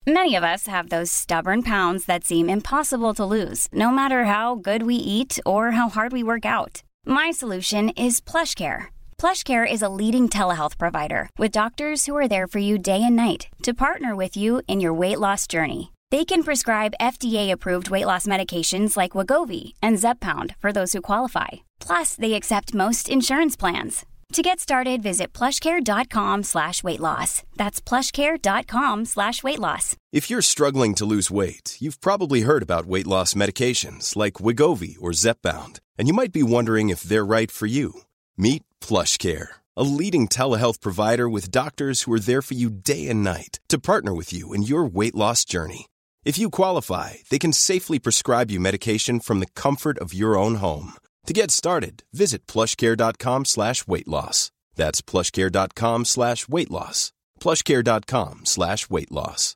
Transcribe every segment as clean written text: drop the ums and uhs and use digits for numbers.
Many of us have those stubborn pounds that seem impossible to lose, no matter how good we eat or how hard we work out. My solution is PlushCare. PlushCare is a leading telehealth provider with doctors who are there for you day and night to partner with you in your weight loss journey. They can prescribe FDA-approved weight loss medications like Wegovy and Zepbound for those who qualify. Plus, they accept most insurance plans. To get started, visit plushcare.com/weightloss. That's plushcare.com/weightloss. If you're struggling to lose weight, you've probably heard about weight loss medications like Wegovy or Zepbound, and you might be wondering if they're right for you. Meet PlushCare, a leading telehealth provider with doctors who are there for you day and night to partner with you in your weight loss journey. If you qualify, they can safely prescribe you medication from the comfort of your own home. To get started, visit plushcare.com/weightloss. That's plushcare.com/weightloss. plushcare.com/weightloss.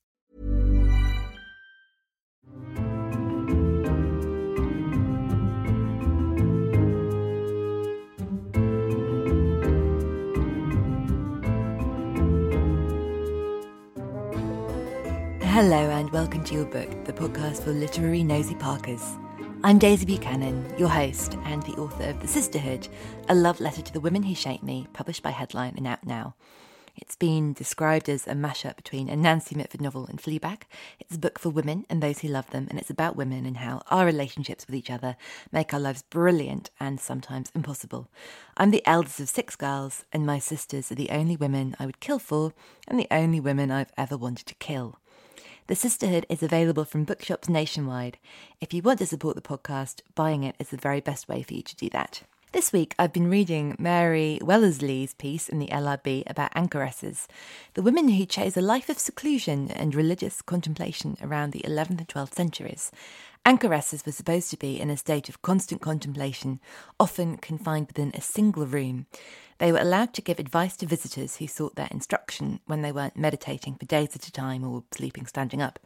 Hello and welcome to Your Book, the podcast for literary nosy Parkers. I'm Daisy Buchanan, your host and the author of The Sisterhood, a love letter to the women who shaped me, published by Headline and out now. It's been described as a mashup between a Nancy Mitford novel and Fleabag. It's a book for women and those who love them, and it's about women and how our relationships with each other make our lives brilliant and sometimes impossible. I'm the eldest of 6 girls, and my sisters are the only women I would kill for and the only women I've ever wanted to kill. The Sisterhood is available from bookshops nationwide. If you want to support the podcast, buying it is the very best way for you to do that. This week, I've been reading Mary Wellesley's piece in the LRB about anchoresses, the women who chose a life of seclusion and religious contemplation around the 11th and 12th centuries. Anchoresses were supposed to be in a state of constant contemplation, often confined within a single room. They were allowed to give advice to visitors who sought their instruction when they weren't meditating for days at a time or sleeping standing up.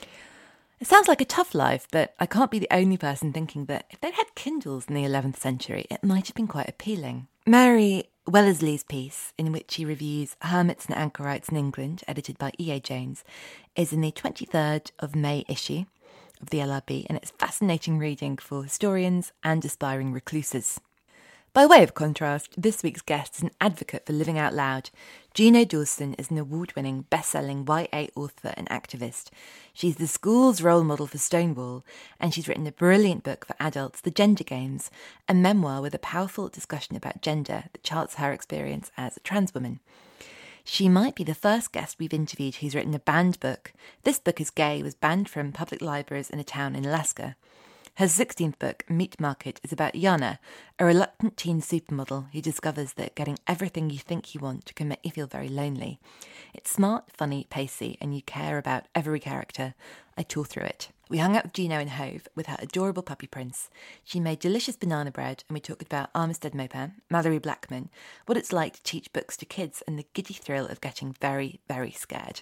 It sounds like a tough life, but I can't be the only person thinking that if they'd had Kindles in the 11th century, it might have been quite appealing. Mary Wellesley's piece, in which she reviews Hermits and Anchorites in England, edited by E.A. Jones, is in the 23rd of May issue of the LRB, and it's fascinating reading for historians and aspiring recluses. By way of contrast, this week's guest is an advocate for living out loud. Gina Dawson is an award-winning, best-selling YA author and activist. She's the school's role model for Stonewall, and she's written a brilliant book for adults, The Gender Games, a memoir with a powerful discussion about gender that charts her experience as a trans woman. She might be the first guest we've interviewed who's written a banned book. This book is gay, was banned from public libraries in a town in Alaska. Her 16th book, Meat Market, is about Yana, a reluctant teen supermodel who discovers that getting everything you think you want can make you feel very lonely. It's smart, funny, pacey, and you care about every character. I tore through it. We hung out with Gino in Hove with her adorable puppy Prince. She made delicious banana bread, and we talked about Armistead Maupin, Mallory Blackman, what it's like to teach books to kids, and the giddy thrill of getting very, very scared.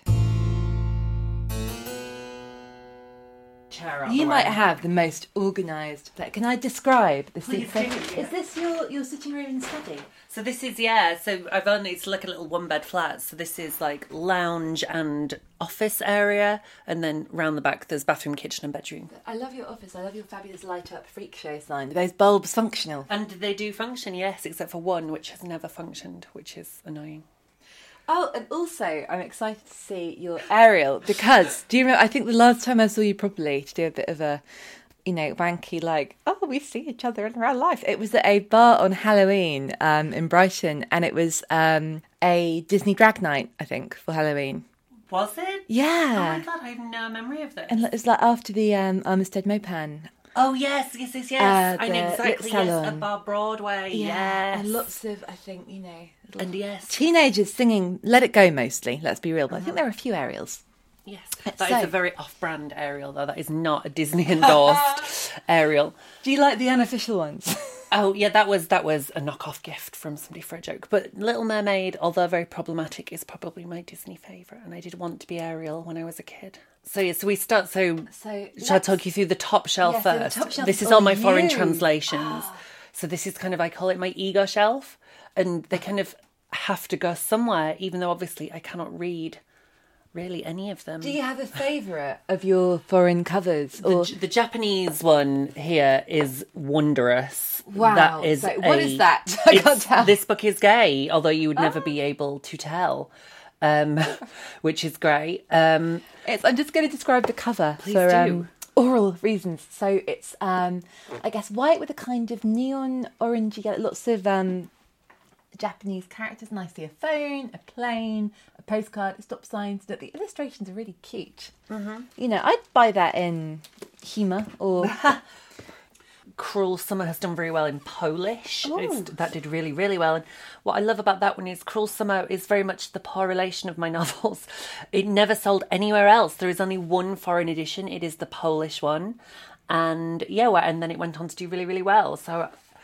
You might have the most organised place. Can I describe the seat? Is this your sitting room and study? So this is, so it's like a little one-bed flat. So this is like lounge and office area. And then round the back, there's bathroom, kitchen and bedroom. I love your office. I love your fabulous light-up freak show sign. Are those bulbs functional? And they do function, yes, except for one, which has never functioned, which is annoying. Oh, and also, I'm excited to see your aerial, because, do you remember, I think the last time I saw you properly to do a bit of a, wanky, we see each other in real life. It was at a bar on Halloween in Brighton, and it was a Disney drag night, I think, for Halloween. Was it? Yeah. Oh my God, I have no memory of this. And it was after the Armistead Maupin. Oh, yes. I know exactly, yes, at Bar Broadway, yeah, yes. And lots of, I think, and yes. teenagers singing Let It Go mostly, let's be real, but I think there are a few aerials. Yes. That is a very off-brand aerial, though. That is not a Disney-endorsed aerial. Do you like the unofficial ones? Oh, yeah, that was a knockoff gift from somebody for a joke. But Little Mermaid, although very problematic, is probably my Disney favourite, and I did want to be Ariel when I was a kid. So we start. So shall I talk you through the top shelf first? The top shelf this is all my foreign translations. Oh. So this is kind of, I call it my ego shelf, and they kind of have to go somewhere, even though obviously I cannot read really any of them. Do you have a favourite of your foreign covers? Or The Japanese one here is wondrous. wow, That is what is that? I can't tell. This book is gay, although you would never be able to tell, which is great. I'm just going to describe the cover for do. Oral reasons. So it's, I guess, white with a kind of neon orangey yellow, lots of Japanese characters, and I see a phone, a plane, a postcard, a stop sign. So that the illustrations are really cute. Mm-hmm. You know, I'd buy that in Hema or... Cruel Summer has done very well in Polish. That did really, really well. And what I love about that one is Cruel Summer is very much the poor relation of my novels. It never sold anywhere else. There is only one foreign edition. It is the Polish one. And and then it went on to do really, really well. So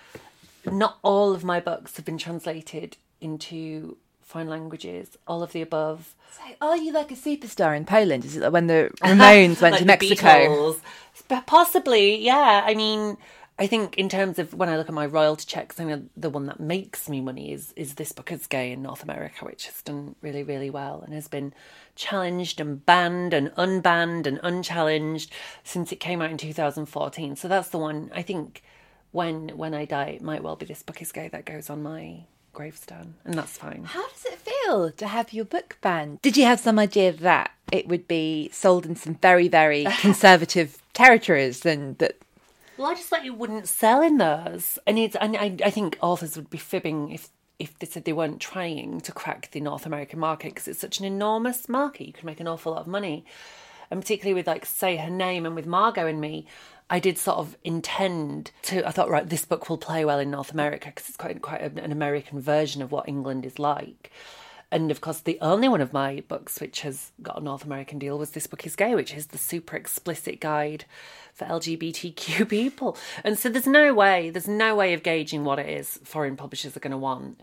not all of my books have been translated into foreign languages. All of the above. So are you like a superstar in Poland? Is it like when the Ramones went like to the Mexico? Beatles? Possibly, yeah. I mean, I think in terms of when I look at my royalty checks, I mean, the one that makes me money is This Book Is Gay in North America, which has done really, really well and has been challenged and banned and unbanned and unchallenged since it came out in 2014. So that's the one, I think, when I die, it might well be This Book Is Gay that goes on my gravestone, and that's fine. How does it feel to have your book banned? Did you have some idea that it would be sold in some very, very conservative territories and that... Well, I just thought it wouldn't sell in those. And I think authors would be fibbing if they said they weren't trying to crack the North American market, because it's such an enormous market. You could make an awful lot of money. And particularly with, like, Say Her Name and with Margot and Me, I did sort of intend to... I thought, right, this book will play well in North America because it's quite an American version of what England is like. And, of course, the only one of my books which has got a North American deal was This Book Is Gay, which is the super explicit guide for LGBTQ people. And so there's no way of gauging what it is foreign publishers are going to want.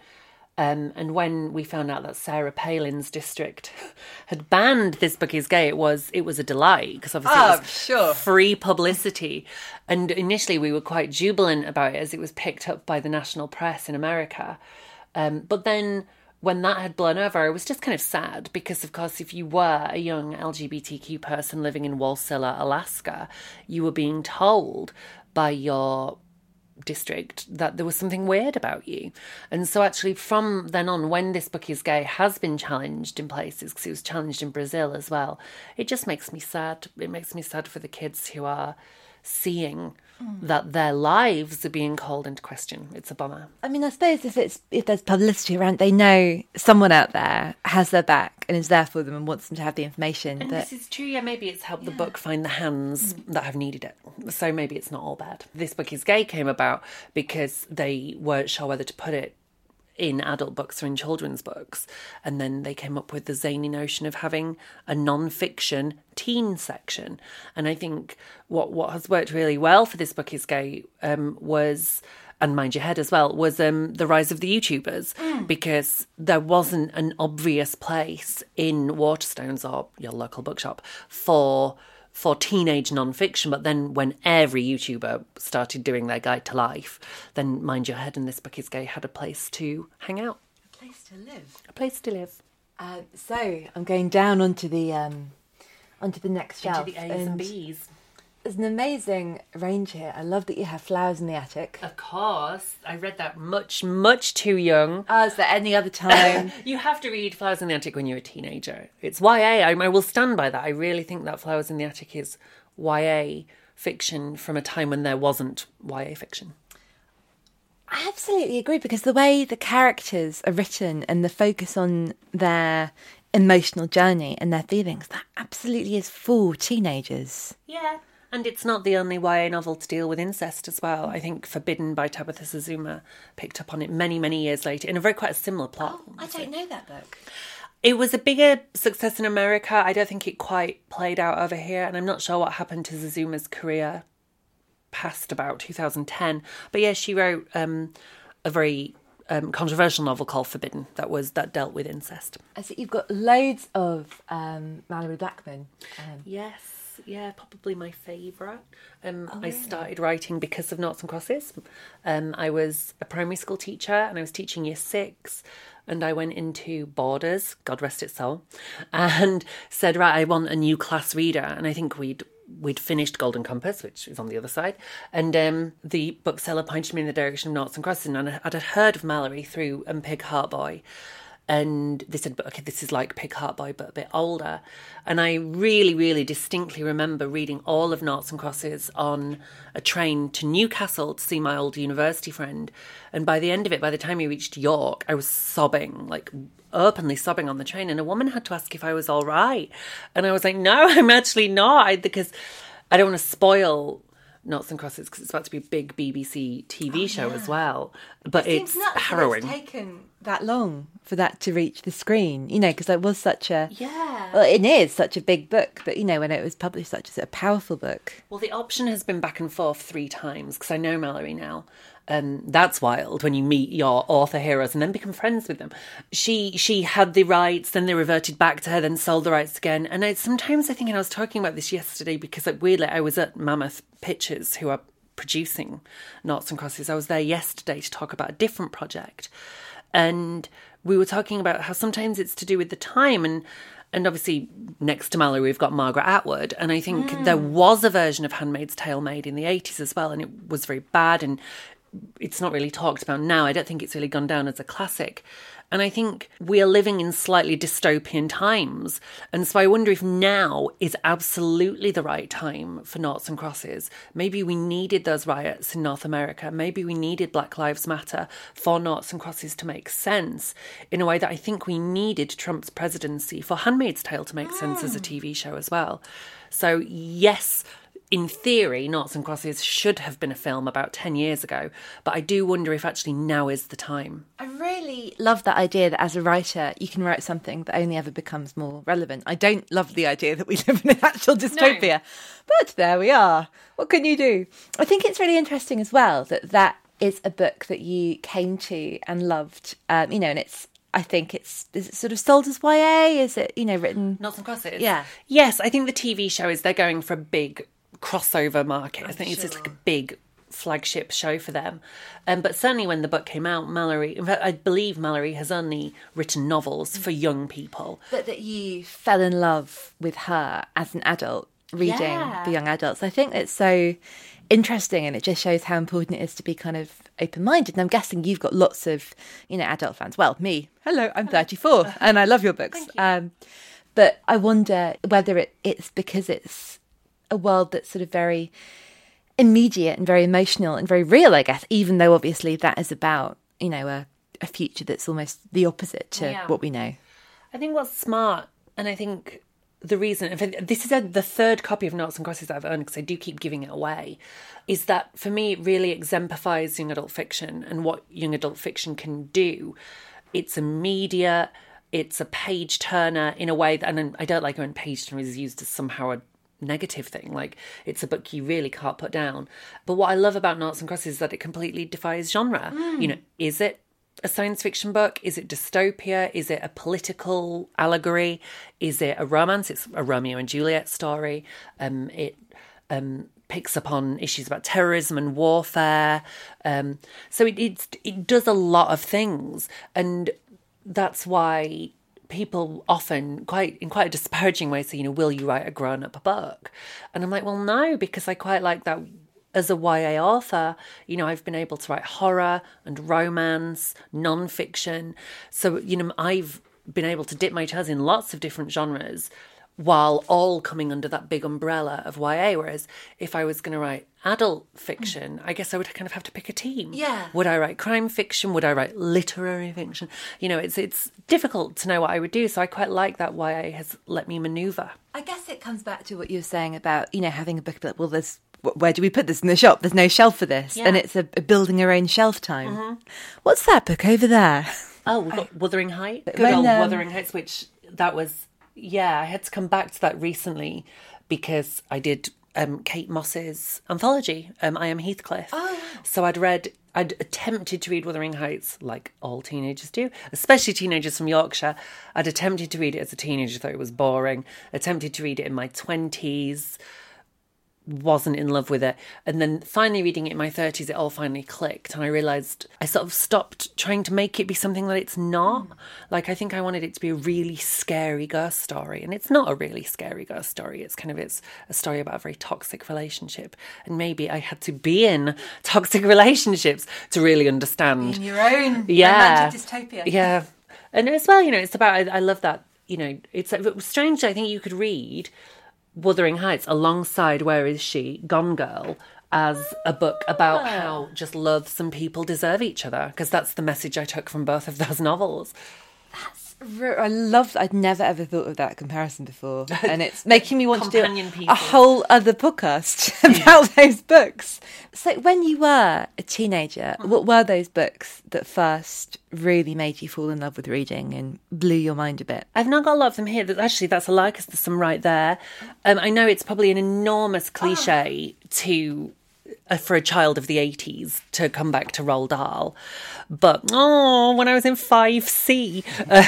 And when we found out that Sarah Palin's district had banned This Book Is Gay, it was a delight, because obviously it was free publicity. And initially we were quite jubilant about it as it was picked up by the national press in America. But then when that had blown over, I was just kind of sad because, of course, if you were a young LGBTQ person living in Walsilla, Alaska, you were being told by your district that there was something weird about you. And so actually from then on, when This Book Is Gay has been challenged in places, because it was challenged in Brazil as well, it just makes me sad. It makes me sad for the kids who are seeing that their lives are being called into question. It's a bummer. I mean, I suppose if there's publicity around, they know someone out there has their back and is there for them and wants them to have the information. And this is true, yeah, maybe it's helped the book find the hands that have needed it. So maybe it's not all bad. This Book Is Gay came about because they weren't sure whether to put it in adult books or in children's books. And then they came up with the zany notion of having a non-fiction teen section. And I think what has worked really well for This Book Is Gay was, and Mind Your Head as well, was the rise of the YouTubers, because there wasn't an obvious place in Waterstones or your local bookshop for teenage non-fiction. But then when every YouTuber started doing their guide to life, then Mind Your Head and This Book Is Gay had a place to hang out. A place to live. A place to live. So I'm going down onto the next shelf. Into the A's and B's. There's an amazing range here. I love that you have Flowers in the Attic. Of course. I read that much, much too young. Oh, is there any other time? You have to read Flowers in the Attic when you're a teenager. It's YA. I will stand by that. I really think that Flowers in the Attic is YA fiction from a time when there wasn't YA fiction. I absolutely agree, because the way the characters are written and the focus on their emotional journey and their feelings, that absolutely is for teenagers. Yeah. And it's not the only YA novel to deal with incest as well. I think Forbidden by Tabitha Suzuma picked up on it many, many years later in a quite a similar plot. Oh, I don't know that book. It was a bigger success in America. I don't think it quite played out over here, and I'm not sure what happened to Suzuma's career past about 2010. But yeah, she wrote a very controversial novel called Forbidden that dealt with incest. I see you've got loads of Mallory Blackman. Yes. probably my favourite. I started writing because of Noughts and Crosses. I was a primary school teacher and I was teaching year 6, and I went into Borders, God rest its soul, and said, right, I want a new class reader. And I think we'd finished Golden Compass, which is on the other side, and the bookseller pointed me in the direction of Noughts and Crosses, and I'd heard of Mallory through Pig Heart Boy. And they said, but okay, this is like Pig Heart Boy, but a bit older. And I really, really distinctly remember reading all of Noughts and Crosses on a train to Newcastle to see my old university friend. And by the end of it, by the time we reached York, I was sobbing, like openly sobbing on the train. And a woman had to ask if I was all right. And I was like, no, I'm actually not, because I don't want to spoil Noughts and Crosses because it's about to be a big BBC TV show as well. But it's harrowing. It's taken that long for that to reach the screen, because it was such a... Yeah. Well, it is such a big book, but, when it was published, such a powerful book. Well, the option has been back and forth 3 times because I know Mallory now. That's wild when you meet your author heroes and then become friends with them. She had the rights, then they reverted back to her, then sold the rights again. And sometimes I think, and I was talking about this yesterday because weirdly I was at Mammoth Pictures, who are producing Noughts and Crosses. I was there yesterday to talk about a different project. And we were talking about how sometimes it's to do with the time. And obviously, next to Mallory, we've got Margaret Atwood. And I think there was a version of Handmaid's Tale made in the 80s as well. And it was very bad. And it's not really talked about now. I don't think it's really gone down as a classic. And I think we are living in slightly dystopian times. And so I wonder if now is absolutely the right time for Noughts and Crosses. Maybe we needed those riots in North America. Maybe we needed Black Lives Matter for Noughts and Crosses to make sense in a way that I think we needed Trump's presidency for Handmaid's Tale to make sense as a TV show as well. So yes, in theory, Noughts and Crosses should have been a film about 10 years ago, but I do wonder if actually now is the time. I really love that idea that as a writer, you can write something that only ever becomes more relevant. I don't love the idea that we live in an actual dystopia, but there we are. What can you do? I think it's really interesting as well that is a book that you came to and loved, and I think is it sort of sold as YA? Is it, written... Noughts and Crosses? Yeah. Yes, I think the TV show they're going for a big crossover market. I think it's just like a big flagship show for them. But certainly when the book came out, Mallory, in fact, I believe Mallory has only written novels for young people. But that you fell in love with her as an adult, reading for young adults. I think it's so interesting, and it just shows how important it is to be kind of open-minded. And I'm guessing you've got lots of, adult fans. Well, me. Hello, I'm 34 and I love your books. Thank you. But I wonder whether it's because it's a world that's sort of very immediate and very emotional and very real, I guess, even though obviously that is about, a future that's almost the opposite to what we know. I think what's smart, and I think the reason, in fact, this is the 3rd copy of Noughts and Crosses I've owned because I do keep giving it away, is that for me it really exemplifies young adult fiction and what young adult fiction can do. It's immediate, it's a page turner in a way that, and I don't like when page turner is used as somehow a negative thing, like it's a book you really can't put down. But what I love about Noughts and Crosses is that it completely defies genre. Is it a science fiction book? Is it dystopia? Is it a political allegory? Is it a romance? It's a Romeo and Juliet story. It picks up on issues about terrorism and warfare. So it does a lot of things, and that's why people often, in quite a disparaging way, say, will you write a grown-up book? And I'm like, well, no, because I quite like that. As a YA author, I've been able to write horror and romance, non-fiction. So, I've been able to dip my toes in lots of different genres while all coming under that big umbrella of YA. Whereas if I was going to write adult fiction, I guess I would kind of have to pick a team. Yeah. Would I write crime fiction? Would I write literary fiction? It's difficult to know what I would do. So I quite like that YA has let me manoeuvre. I guess it comes back to what you were saying about, having a book like, well, where do we put this in the shop? There's no shelf for this. Yeah. And it's a building your own shelf time. Mm-hmm. What's that book over there? Oh, we've got Wuthering Heights. Good old Wuthering Heights, which that was, I had to come back to that recently because I did Kate Moss's anthology, I Am Heathcliff. Oh. So I'd attempted to read Wuthering Heights, like all teenagers do, especially teenagers from Yorkshire. I'd attempted to read it as a teenager, thought it was boring. Attempted to read it in my 20s, wasn't in love with it. And then finally reading it in my 30s, it all finally clicked. And I realised I sort of stopped trying to make it be something that it's not. Like, I think I wanted it to be a really scary ghost story. And it's not a really scary ghost story. It's a story about a very toxic relationship. And maybe I had to be in toxic relationships to really understand. In your own romantic dystopia. Yeah. And as well, it's about, I love that, it was strange. I think you could read Wuthering Heights alongside Where Is She, Gone Girl, as a book about how just loathsome people deserve each other, because that's the message I took from both of those novels. I'd never ever thought of that comparison before, and it's making me want to do a whole other podcast about those books. So when you were a teenager, what were those books that first really made you fall in love with reading and blew your mind a bit? I've not got a lot of them here. Actually, that's a lie, because there's some right there. I know it's probably an enormous cliche for a child of the 80s to come back to Roald Dahl. But, when I was in 5C.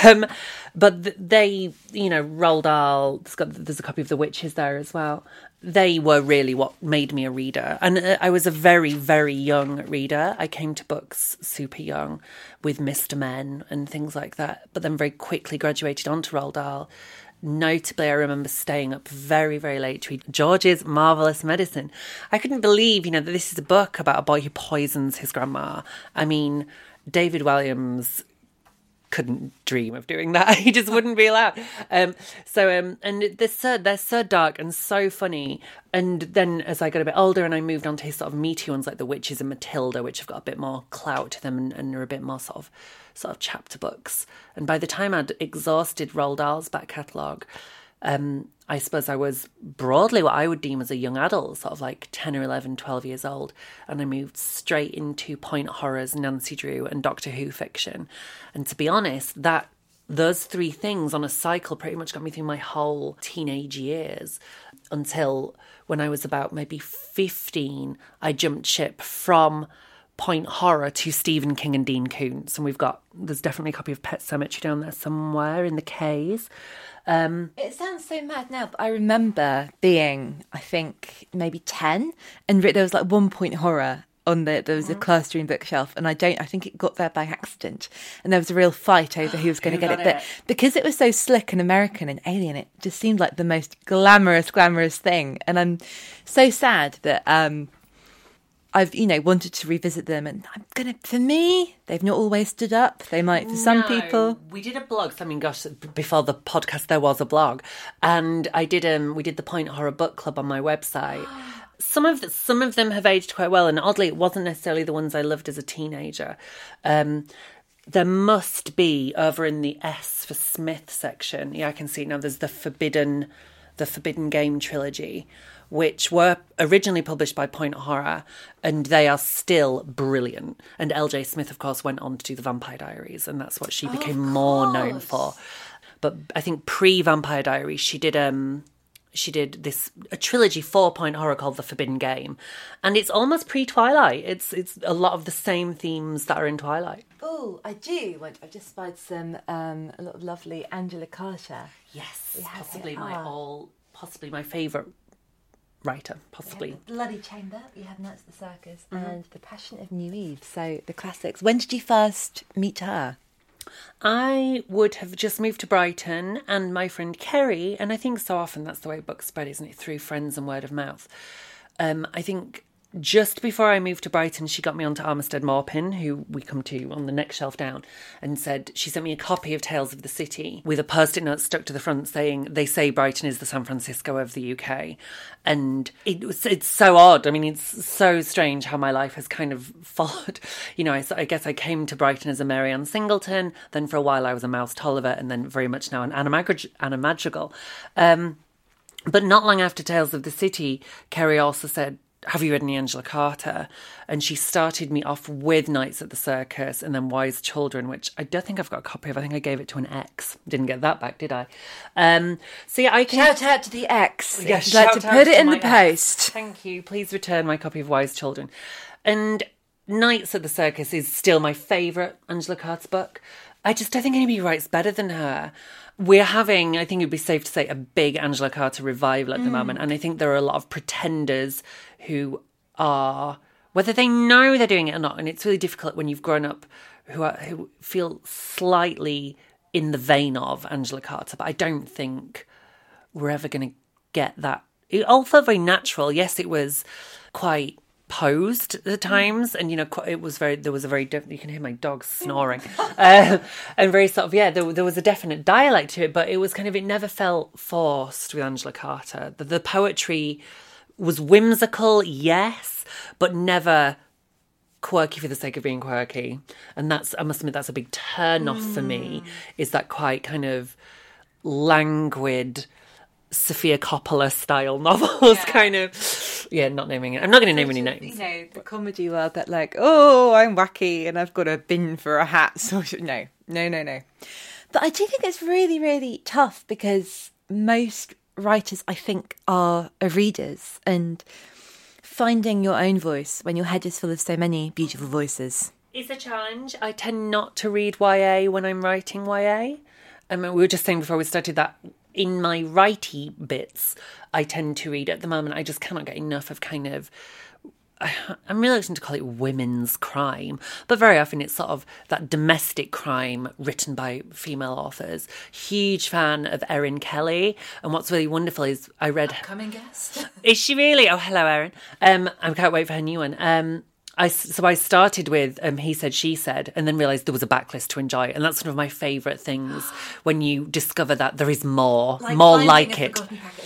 But they, Roald Dahl, there's a copy of The Witches there as well. They were really what made me a reader. And I was a very, very young reader. I came to books super young with Mr. Men and things like that, but then very quickly graduated onto Roald Dahl. Notably, I remember staying up very, very late to read George's Marvellous Medicine. I couldn't believe, that this is a book about a boy who poisons his grandma. I mean, David Walliams couldn't dream of doing that. He just wouldn't be allowed. And they're so dark and so funny. And then as I got a bit older and I moved on to his sort of meaty ones like The Witches and Matilda, which have got a bit more clout to them and are a bit more sort of chapter books. And by the time I'd exhausted Roald Dahl's back catalogue, I suppose I was broadly what I would deem as a young adult, sort of like 10 or 11, 12 years old. And I moved straight into point horrors, Nancy Drew and Doctor Who fiction. And to be honest, those three things on a cycle pretty much got me through my whole teenage years until when I was about maybe 15, I jumped ship from point horror to Stephen King and Dean Koontz. And there's definitely a copy of Pet Sematary down there somewhere in the K's. It sounds so mad now, but I remember being, I think, maybe 10, and there was like one point horror on there was a clustering bookshelf, and I think it got there by accident, and there was a real fight over who was going to get it. But because it was so slick and American and alien, it just seemed like the most glamorous thing. And I'm so sad that I've, wanted to revisit them, and for me, they've not always stood up. They might for some people. We did a blog. I mean, gosh, before the podcast, there was a blog, and we did the Point Horror Book Club on my website. Some of them have aged quite well, and oddly, it wasn't necessarily the ones I loved as a teenager. There must be over in the S for Smith section. Yeah, I can see it now. There's the Forbidden Game trilogy, which were originally published by Point Horror, and they are still brilliant. And L.J. Smith, of course, went on to do the Vampire Diaries, and that's what she became more known for. But I think pre-Vampire Diaries, she did a trilogy for Point Horror called The Forbidden Game, and it's almost pre-Twilight. It's a lot of the same themes that are in Twilight. Oh, I do. I've just spied some a lot of lovely Angela Carter. Yes, possibly my favourite writer, possibly. The Bloody Chamber, you have Nights at the Circus, and The Passion of New Eve. So the classics. When did you first meet her? I would have just moved to Brighton, and my friend Kerry, and I think so often that's the way books spread, isn't it? Through friends and word of mouth. I think just before I moved to Brighton, she got me onto Armistead Maupin, who we come to on the next shelf down, and she sent me a copy of Tales of the City with a post-it note stuck to the front saying, "They say Brighton is the San Francisco of the UK." And it's so odd. I mean, it's so strange how my life has kind of followed. I guess I came to Brighton as a Mary Ann Singleton, then for a while I was a Mouse Tolliver, and then very much now an Anna Madrigal. But not long after Tales of the City, Kerry also said, have you read any Angela Carter? And she started me off with Nights at the Circus and then Wise Children, which I don't think I've got a copy of. I think I gave it to an ex. Didn't get that back, did I? So yeah, I can... Shout out to the ex. Yeah, if you'd like to put it in the post. Thank you. Please return my copy of Wise Children. And Nights at the Circus is still my favourite Angela Carter book. I just don't think anybody writes better than her. We're having, I think it would be safe to say, a big Angela Carter revival at the moment. And I think there are a lot of pretenders who are, whether they know they're doing it or not, and it's really difficult when you've grown up, who feel slightly in the vein of Angela Carter. But I don't think we're ever going to get that. It all felt very natural. Yes, it was quite posed at the times, and it was very, there was a very you can hear my dog snoring, and very sort of, there was a definite dialect to it, but it was kind of, it never felt forced with Angela Carter. The poetry was whimsical, yes, but never quirky for the sake of being quirky. And that's, I must admit, that's a big turn off for me, is that quite kind of languid Sofia Coppola style novels, kind of. Yeah, not naming it. I'm not going to name any names. The comedy world that like, oh, I'm wacky and I've got a bin for a hat. So no. But I do think it's really, really tough because most writers, I think, are readers, and finding your own voice when your head is full of so many beautiful voices is a challenge. I tend not to read YA when I'm writing YA. I mean, we were just saying before we started that in my righty bits, I tend to read at the moment. I just cannot get enough of kind of, I'm reluctant to call it women's crime, but very often it's sort of that domestic crime written by female authors. Huge fan of Erin Kelly. And what's really wonderful is I read... Upcoming guest. Is she really? Oh, hello, Erin. I can't wait for her new one. I started with He Said, She Said, and then realised there was a backlist to enjoy. And that's one of my favourite things, when you discover that there is more like it.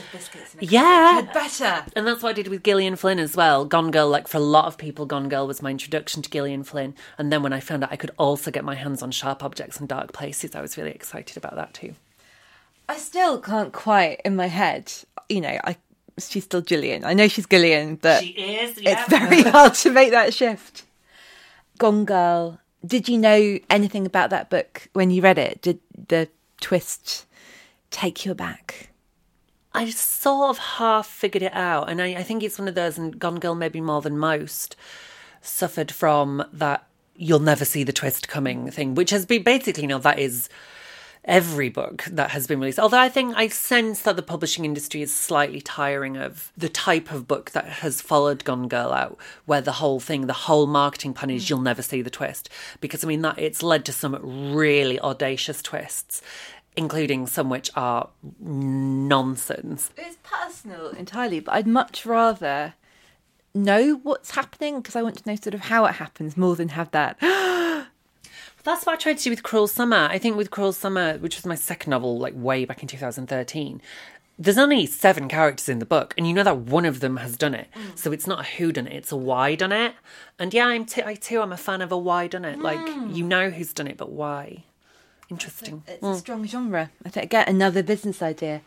Yeah. Better. And that's what I did with Gillian Flynn as well. Gone Girl, like for a lot of people, Gone Girl was my introduction to Gillian Flynn. And then when I found out I could also get my hands on Sharp Objects and Dark Places, I was really excited about that too. I still can't quite, in my head, she's still Gillian. I know she's Gillian, but she is, yeah. It's very hard to make that shift. Gone Girl. Did you know anything about that book when you read it? Did the twist take you aback? I sort of half figured it out, and I think it's one of those, and Gone Girl maybe more than most suffered from that you'll never see the twist coming thing, which has been basically, that is every book that has been released. Although I sense that the publishing industry is slightly tiring of the type of book that has followed Gone Girl out, where the whole marketing plan is you'll never see the twist. Because, that it's led to some really audacious twists, including some which are nonsense. It's personal entirely, but I'd much rather know what's happening, because I want to know sort of how it happens more than have that... That's what I tried to do with Cruel Summer. I think with Cruel Summer, which was my second novel, like way back in 2013, there's only 7 characters in the book, and you know that one of them has done it. So it's not a whodunit, it's a why done it. And yeah, I'm a fan of a why done it. Like, you know who's done it, but why? Interesting. It's a strong genre. I think, again, another business idea.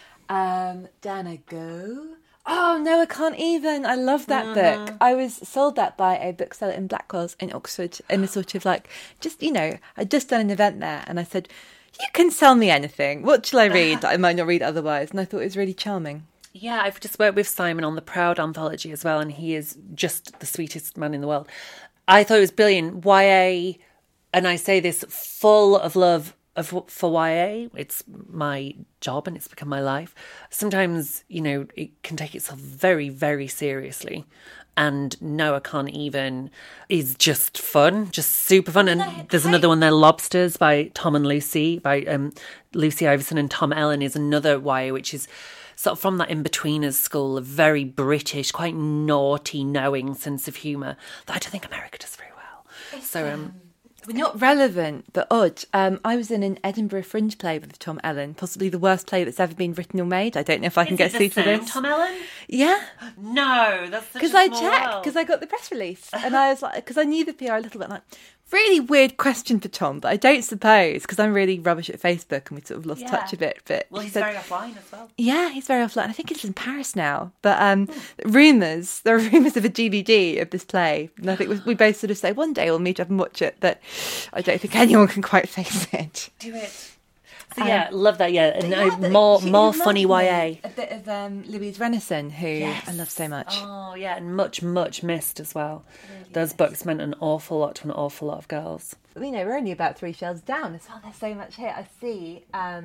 Dana, go. Oh, no, I can't even. I love that book. I was sold that by a bookseller in Blackwell's in Oxford, in a sort of like, I'd just done an event there, and I said, you can sell me anything. What shall I read that I might not read otherwise? And I thought it was really charming. Yeah, I've just worked with Simon on the Proud anthology as well, and he is just the sweetest man in the world. I thought it was brilliant. YA, and I say this full of love for YA, it's my job and it's become my life. Sometimes, it can take itself very, very seriously. And Noah Can't Even is just fun, just super fun. And there's another one there, Lobsters by Tom and Lucy, by Lucy Iverson and Tom Ellen, is another YA, which is sort of from that in-betweeners school, a very British, quite naughty, knowing sense of humour that I don't think America does very well. Not relevant, but odd. I was in an Edinburgh Fringe play with Tom Ellen, possibly the worst play that's ever been written or made. I don't know if I can get sued for this. Tom Ellen? Yeah. No, that's such a Because small I checked, world. because I got the press release. And I was like, because I knew the PR a little bit. Like, really weird question for Tom, but I don't suppose, because I'm really rubbish at Facebook and we sort of lost touch a bit. But Well, he he's said, very offline as well. yeah, he's very offline. I think he's in Paris now. But rumours, there are rumours of a DVD of this play. And I think we both sort of say one day we'll meet up and watch it, but I don't think anyone can quite face it. Do it. So yeah, love that. Yeah, and Yeah, more he funny reminded me YA. A bit of Louise Renison, who I love so much. Oh yeah, and much missed as well. Those books meant an awful lot to an awful lot of girls. You know, we're only about 3 shelves down as well. There's so much here. I see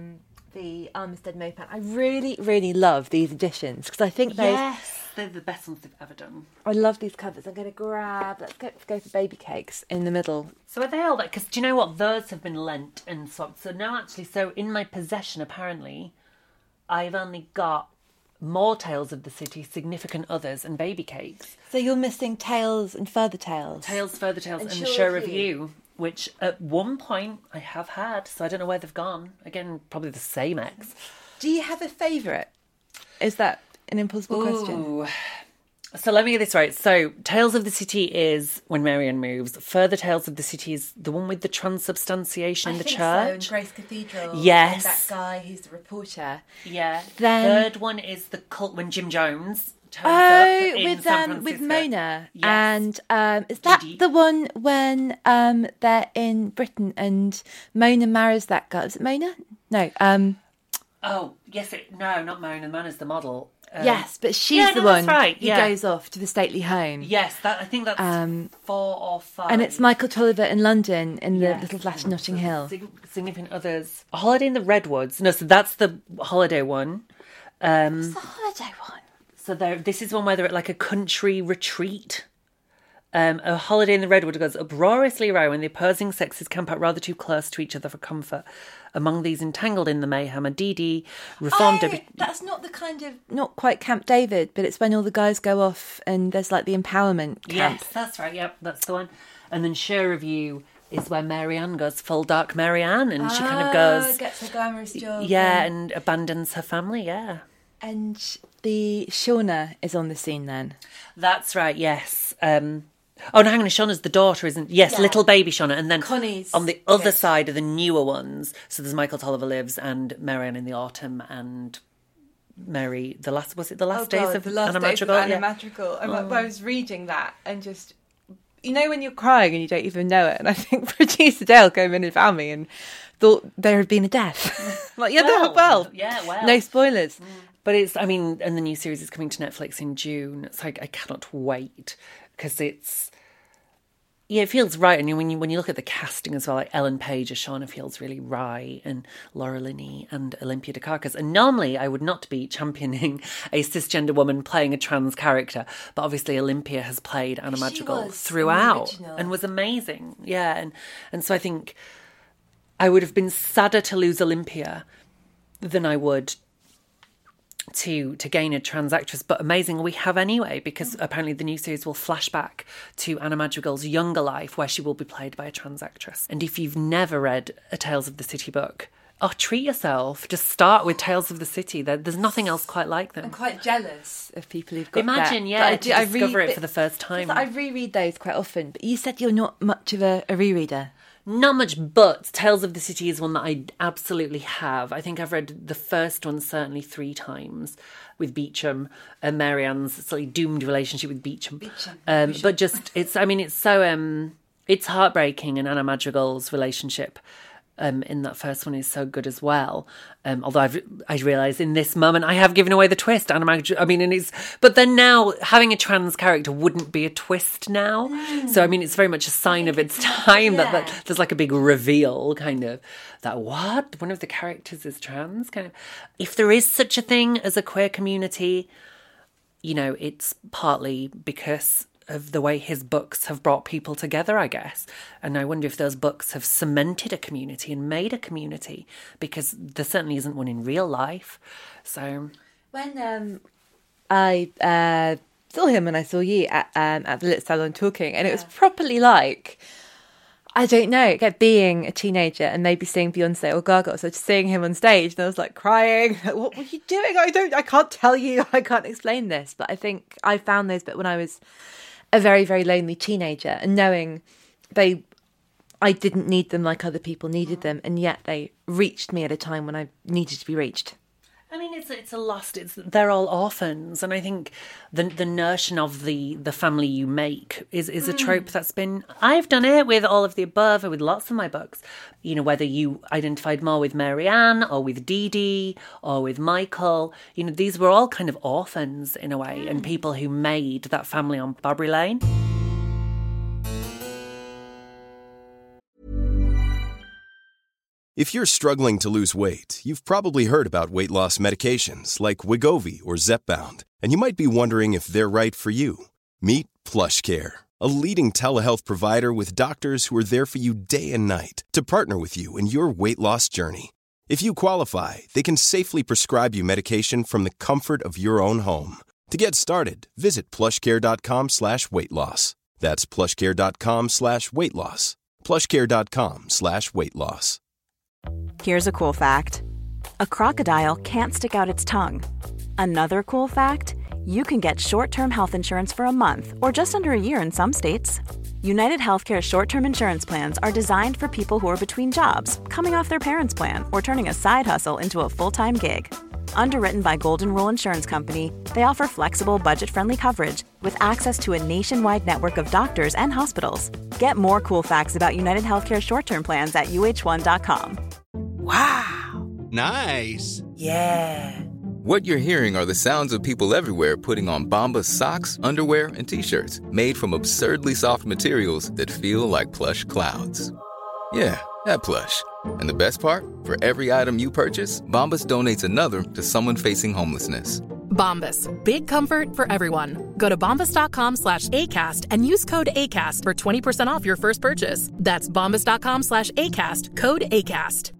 the Armistead Mopan. I really, really love these editions because I think They're the best ones they've ever done. I love these covers. I'm going to let's go for Baby Cakes in the middle. So are they all that? Because do you know what? Those have been lent and swapped. So now actually, so in my possession apparently, I've only got More Tales of the City, Significant Others, and Baby Cakes. So you're missing Tales and Further Tales. Tales, Further Tales, and the Show Show Review. Review, which at one point I have had. So I don't know where they've gone. Again, probably the same ex. Do you have a favourite? Is that an impossible question? Ooh. So let me get this right. So Tales of the City is When Marianne Moves. Further Tales of the City is the one with the transubstantiation in the church. So, in Grace Cathedral. Yes. And that guy who's the reporter. Yeah. Then- Third one is The Cult when Jim Jones turns Oh, up in San with Francisco. Mona. Yes. And is that Dee Dee. the one when they're in Britain and Mona marries that girl? Is it Mona? No. Oh, yes. No, not Mona. Mona's the model. Yes, but she's yeah, the no, one that's right, who yeah. goes off to the stately home. Yes, I think that's 4 or 5. And it's Michael Tolliver in London in the Yes. Little Flash in Notting Hill. Significant Others. A Holiday in the Redwoods. No, so that's the holiday one. It's the holiday one. So this is one where they're at like a country retreat. A Holiday in the Redwood goes uproariously awry when the opposing sexes camp out rather too close to each other for comfort. Among these entangled in the mayhem are Dee Dee, reformed... That's not the kind of, not quite Camp David, but it's when all the guys go off and there's like the empowerment camp. Yes, that's right. Yep, that's the one. And then Show Review is where Marianne goes full dark Marianne, and she kind of goes... gets a glamorous job. Yeah, and abandons her family, yeah. And the Shauna is on the scene then. That's right, yes. Oh, no, hang on, Shauna's the daughter, isn't... Yes, Yeah. little baby Shauna. And then Connie's on the other good. side are the newer ones. So there's Michael Tolliver Lives and Marianne in the Autumn and Mary... Was it The Last Days of Anna Madrigal? Anna Yeah. Madrigal. I was reading that and just... You know when you're crying and you don't even know it? And I think producer Dale came in and found me and thought there had been a death. Like, yeah, well. Yeah, well. No spoilers. But it's, I mean, and the new series is coming to Netflix in June. It's like, I cannot wait because it's, yeah, it feels right. And when you look at the casting as well, like Ellen Page as Shauna feels really right, and Laura Linney and Olympia Dukakis. And normally I would not be championing a cisgender woman playing a trans character, but obviously Olympia has played Anna She Madrigal was throughout original. and was amazing. Yeah, and so I think I would have been sadder to lose Olympia than I would to gain a trans actress, but amazing we have anyway, because apparently the new series will flash back to Anna Madrigal's younger life where she will be played by a trans actress. And if you've never read a Tales of the City book, treat yourself. Just start with Tales of the City. There's nothing else quite like them. I'm quite jealous of people who've got Imagine, that. yeah, But to discover it for the first time. I reread those quite often, but you said you're not much of a rereader. Not much, but Tales of the City is one that I absolutely have. I think I've read the first one certainly 3 times with Beecham and Marianne's slightly doomed relationship with Beecham. But just, it's so, it's heartbreaking, and Anna Madrigal's relationship in that first one is so good as well. Although I realise in this moment I have given away the twist. Anna Madrigal, but then now having a trans character wouldn't be a twist now. So it's very much a sign of its time that there's like a big reveal, kind of, that what? One of the characters is trans, kind of. If there is such a thing as a queer community, it's partly because of the way his books have brought people together, I guess. And I wonder if those books have cemented a community and made a community, because there certainly isn't one in real life. So When I saw him and I saw you at the Lit Salon talking, and it was properly like, I don't know, being a teenager and maybe seeing Beyonce or Gaga, so just seeing him on stage and I was like crying. What were you doing? I can't tell you. I can't explain this. But I think I found those bits when I was a very, very lonely teenager, and knowing I didn't need them like other people needed them, and yet they reached me at a time when I needed to be reached. I mean, it's a lost. They're all orphans, and I think the notion of the family you make is a trope that's been. I've done it with All of the Above, and with lots of my books. You know, whether you identified more with Marianne or with Dee Dee or with Michael, you know, these were all kind of orphans in a way, and people who made that family on Barbary Lane. If you're struggling to lose weight, you've probably heard about weight loss medications like Wegovy or Zepbound, and you might be wondering if they're right for you. Meet PlushCare, a leading telehealth provider with doctors who are there for you day and night to partner with you in your weight loss journey. If you qualify, they can safely prescribe you medication from the comfort of your own home. To get started, visit plushcare.com/weightloss. That's plushcare.com/weightloss. plushcare.com/weightloss. Here's a cool fact. A crocodile can't stick out its tongue. Another cool fact, you can get short-term health insurance for a month or just under a year in some states. United Healthcare short-term insurance plans are designed for people who are between jobs, coming off their parents' plan, or turning a side hustle into a full-time gig. Underwritten by Golden Rule Insurance Company, they offer flexible, budget-friendly coverage with access to a nationwide network of doctors and hospitals. Get more cool facts about United Healthcare short-term plans at uh1.com. Wow. Nice. Yeah. What you're hearing are the sounds of people everywhere putting on Bombas socks, underwear, and T-shirts made from absurdly soft materials that feel like plush clouds. Yeah, that plush. And the best part? For every item you purchase, Bombas donates another to someone facing homelessness. Bombas. Big comfort for everyone. Go to bombas.com/ACAST and use code ACAST for 20% off your first purchase. That's bombas.com/ACAST. Code ACAST.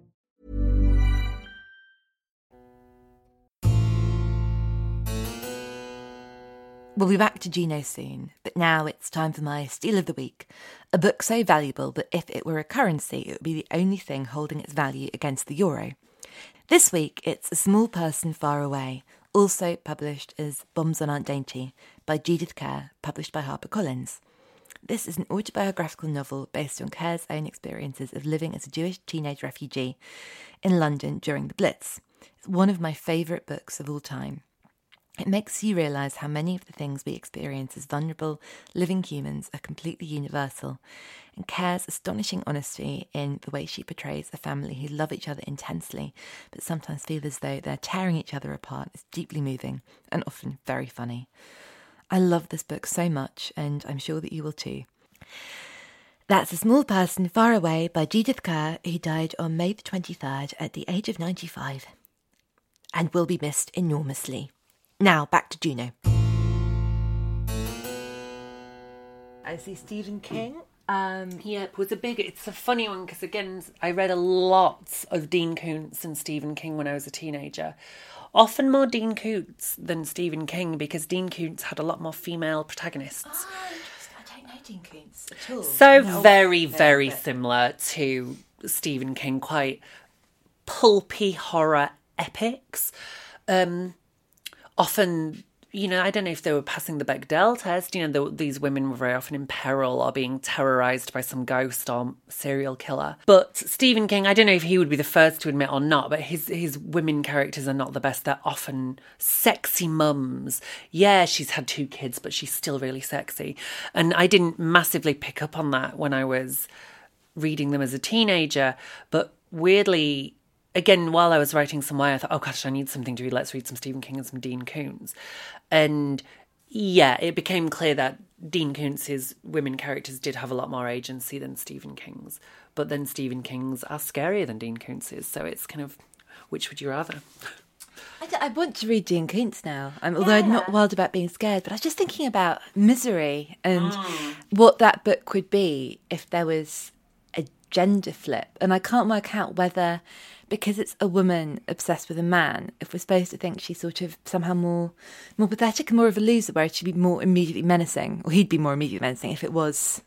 We'll be back to Juno soon, but now it's time for my Steal of the Week, a book so valuable that if it were a currency, it would be the only thing holding its value against the euro. This week, it's A Small Person Far Away, also published as Bombs on Aunt Dainty by Judith Kerr, published by HarperCollins. This is an autobiographical novel based on Kerr's own experiences of living as a Jewish teenage refugee in London during the Blitz. It's one of my favourite books of all time. It makes you realise how many of the things we experience as vulnerable, living humans are completely universal, and Kerr's astonishing honesty in the way she portrays a family who love each other intensely, but sometimes feel as though they're tearing each other apart is deeply moving and often very funny. I love this book so much, and I'm sure that you will too. That's A Small Person Far Away by Judith Kerr, who died on May the 23rd at the age of 95, and will be missed enormously. Now, back to Juno. I see Stephen King. It's a funny one because, again, I read a lot of Dean Koontz and Stephen King when I was a teenager. Often more Dean Koontz than Stephen King because Dean Koontz had a lot more female protagonists. Oh, interesting. I don't know Dean Koontz at all. So very similar to Stephen King, quite pulpy horror epics. Often, you know, I don't know if they were passing the Bechdel test. You know, these women were very often in peril or being terrorised by some ghost or serial killer. But Stephen King, I don't know if he would be the first to admit or not, but his women characters are not the best. They're often sexy mums. Yeah, she's had 2 kids, but she's still really sexy. And I didn't massively pick up on that when I was reading them as a teenager. But weirdly, again, while I was writing some YA, I thought, oh gosh, I need something to read. Let's read some Stephen King and some Dean Koontz. And yeah, it became clear that Dean Koontz's women characters did have a lot more agency than Stephen King's. But then Stephen King's are scarier than Dean Koontz's. So it's kind of, which would you rather? I want to read Dean Koontz now, although I'm not wild about being scared. But I was just thinking about Misery and what that book would be if there was a gender flip. And I can't work out whether, because it's a woman obsessed with a man, if we're supposed to think she's sort of somehow more pathetic and more of a loser, whereas she'd be more immediately menacing, or he'd be more immediately menacing if it was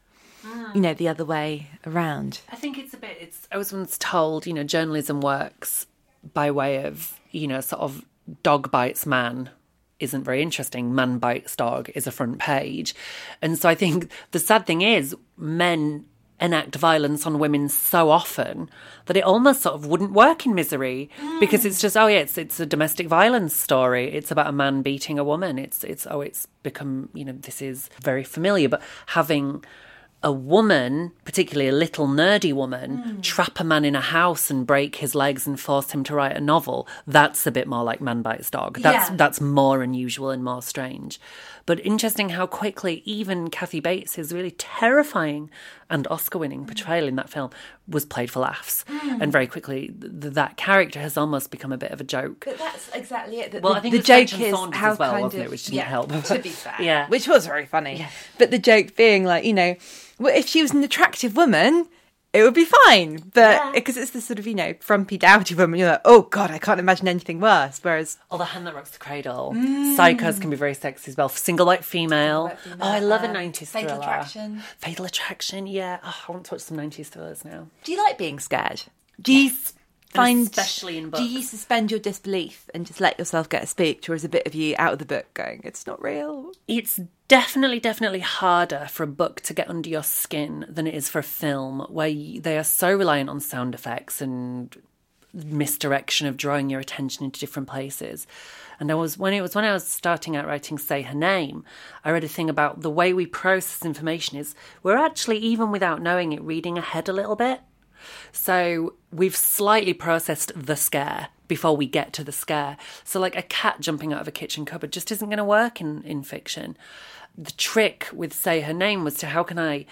the other way around. I think I was once told, journalism works by way of, sort of dog bites man isn't very interesting. Man bites dog is a front page. And so I think the sad thing is men enact violence on women so often that it almost sort of wouldn't work in Misery because it's just, it's a domestic violence story. It's about a man beating a woman. It's become, this is very familiar, but having a woman, particularly a little nerdy woman, trap a man in a house and break his legs and force him to write a novel, that's a bit more like Man Bites Dog. That's more unusual and more strange. But interesting how quickly even Kathy Bates' really terrifying and Oscar-winning portrayal in that film was played for laughs. And very quickly, that character has almost become a bit of a joke. But that's exactly it. I think the joke is how as well, kind wasn't of, it? Which didn't help. To be fair. Yeah. Which was very funny. Yeah. But the joke being like, well, if she was an attractive woman, it would be fine. But because it's this sort of, frumpy, dowdy woman, you're like, oh, God, I can't imagine anything worse. Whereas... Oh, The Hand That Rocks the Cradle. Psychos can be very sexy as well. Single White Female. Oh, I love a 90s thriller. Fatal Attraction. Fatal Attraction, yeah. Oh, I want to watch some 90s thrillers now. Do you like being scared? Do you find... especially in books. Do you suspend your disbelief and just let yourself get spooked? Or is a bit of you out of the book going, it's not real? It's definitely harder for a book to get under your skin than it is for a film, where they are so reliant on sound effects and misdirection of drawing your attention into different places. And when I was starting out writing Say Her Name, I read a thing about the way we process information is we're actually, even without knowing it, reading ahead a little bit. So we've slightly processed the scare before we get to the scare. So like a cat jumping out of a kitchen cupboard just isn't going to work in fiction. The trick with Say Her Name was to how can I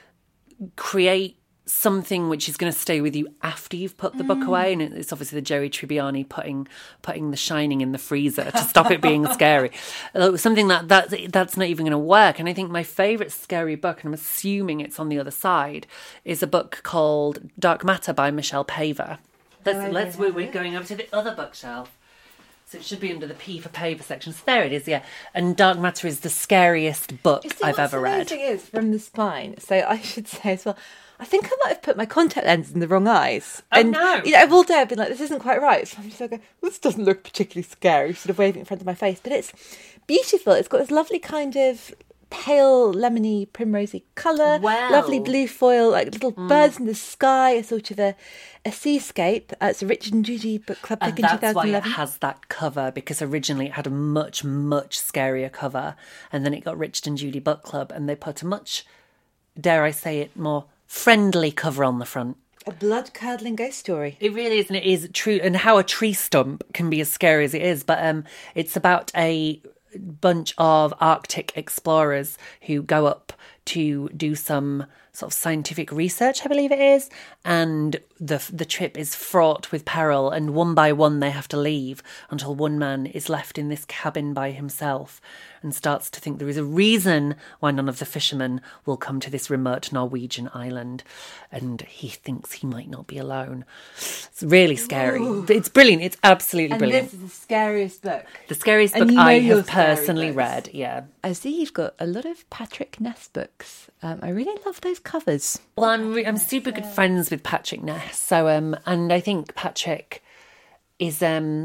create something which is going to stay with you after you've put the book away. And it's obviously the Joey Tribbiani putting The Shining in the freezer to stop it being scary. Something that's not even going to work. And I think my favourite scary book, and I'm assuming it's on the other side, is a book called Dark Matter by Michelle Paver. We're going over to the other bookshelf. So it should be under the P for Paver section. So there it is, yeah. And Dark Matter is the scariest book I've ever read. What's amazing is from the spine. So I should say as well, I think I might have put my contact lens in the wrong eyes. Oh, and, no. All day I've been like, this isn't quite right. So I'm just like, well, this doesn't look particularly scary, sort of waving in front of my face. But it's beautiful. It's got this lovely kind of pale, lemony, primrosy colour. Wow. Lovely blue foil, like little birds in the sky, a sort of a seascape. It's a Richard and Judy book club book in 2011. That's why it has that cover, because originally it had a much, much scarier cover. And then it got Richard and Judy book club, and they put a much, dare I say it, more friendly cover on the front. A blood-curdling ghost story. It really is, and it is true. And how a tree stump can be as scary as it is. But it's about a bunch of Arctic explorers who go up to do some sort of scientific research, I believe it is, and the trip is fraught with peril, and one by one they have to leave until one man is left in this cabin by himself and starts to think there is a reason why none of the fishermen will come to this remote Norwegian island, and he thinks he might not be alone. It's really scary. Ooh. It's brilliant. It's absolutely brilliant. And this is the scariest book. The scariest book I have personally read, yeah. I see you've got a lot of Patrick Ness books. I really love those covers. Well, I'm super good friends with Patrick Ness, so and I think Patrick is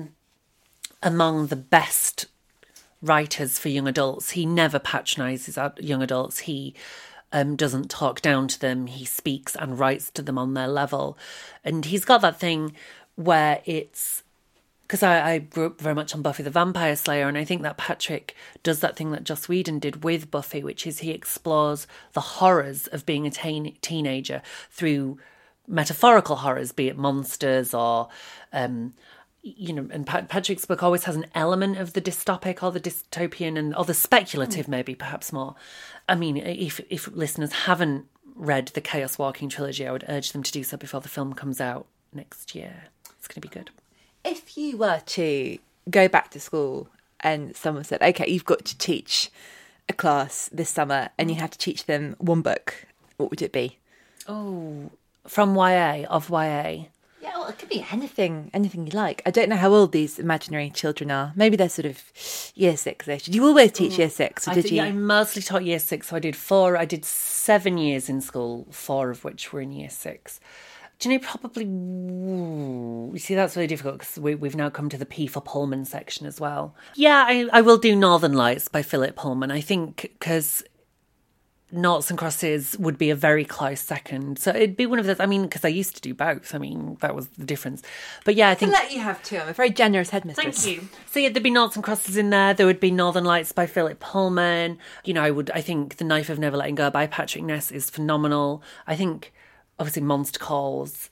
among the best writers for young adults. He never patronises young adults. He doesn't talk down to them. He speaks and writes to them on their level, and he's got that thing where it's. Because I grew up very much on Buffy the Vampire Slayer, and I think that Patrick does that thing that Joss Whedon did with Buffy, which is he explores the horrors of being a teenager through metaphorical horrors, be it monsters or, and Patrick's book always has an element of the dystopic or the dystopian or the speculative, maybe, perhaps more. I mean, if listeners haven't read the Chaos Walking trilogy, I would urge them to do so before the film comes out next year. It's going to be good. If you were to go back to school and someone said, okay, you've got to teach a class this summer and you have to teach them one book, what would it be? Oh, from YA, of YA. Yeah, well, it could be anything you like. I don't know how old these imaginary children are. Maybe they're sort of year 6-ish. Did you always teach year 6, or did you? Yeah, I mostly taught year 6, so I did 7 years in school, 4 of which were in year 6. Do you know, probably, you see, that's really difficult because we've now come to the P for Pullman section as well. Yeah, I will do Northern Lights by Philip Pullman, I think, because Noughts and Crosses would be a very close second. So it'd be one of those, I mean, because I used to do both. I mean, that was the difference. But yeah, I think... I'll let you have 2. I'm a very generous headmistress. Thank you. So yeah, there'd be Noughts and Crosses in there. There would be Northern Lights by Philip Pullman. You know, I think The Knife of Never Letting Go by Patrick Ness is phenomenal. I think, obviously, Monster Calls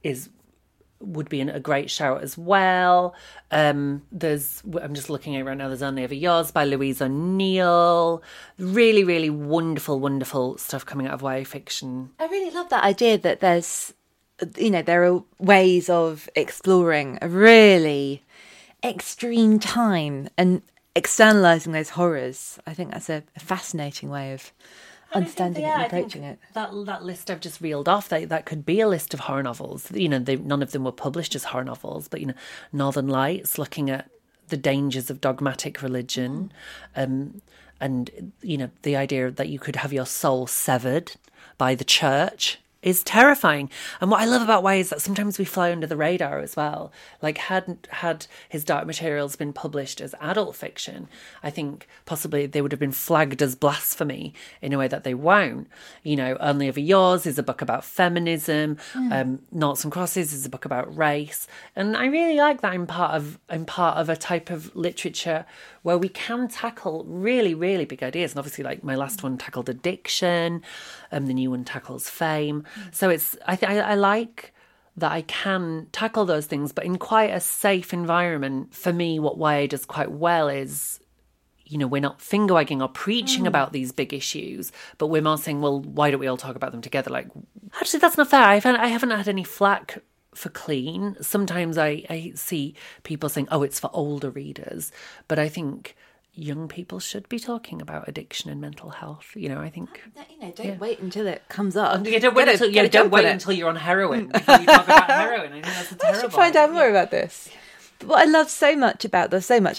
would be a great shout as well. I'm just looking at it right now, there's Only Ever Yours by Louise O'Neill. Really, really wonderful stuff coming out of YA fiction. I really love that idea that there's, you know, there are ways of exploring a really extreme time and externalising those horrors. I think that's a fascinating way of understanding it and approaching it. That list I've just reeled off, that could be a list of horror novels. You know, none of them were published as horror novels, but, you know, Northern Lights, looking at the dangers of dogmatic religion, and, you know, the idea that you could have your soul severed by the church is terrifying. And what I love about YA is that sometimes we fly under the radar as well. Like, had his Dark Materials been published as adult fiction, I think possibly they would have been flagged as blasphemy in a way that they won't. You know, Only Ever Yours is a book about feminism. Noughts and Crosses is a book about race. And I really like that I'm part of a type of literature where we can tackle really, really big ideas. And obviously, like, my last one tackled addiction, the new one tackles fame. So I like that I can tackle those things, but in quite a safe environment. For me, what YA does quite well is, you know, we're not finger-wagging or preaching about these big issues, but we're more saying, well, why don't we all talk about them together? Like, actually, that's not fair. I haven't had any flack for Clean. Sometimes I see people saying, oh, it's for older readers, but I think young people should be talking about addiction and mental health. You know, I think... You know, don't wait until it comes up. Don't wait until you're on heroin before you talk about heroin. I think that's a terrible... I should find out more about this. But what I love so much about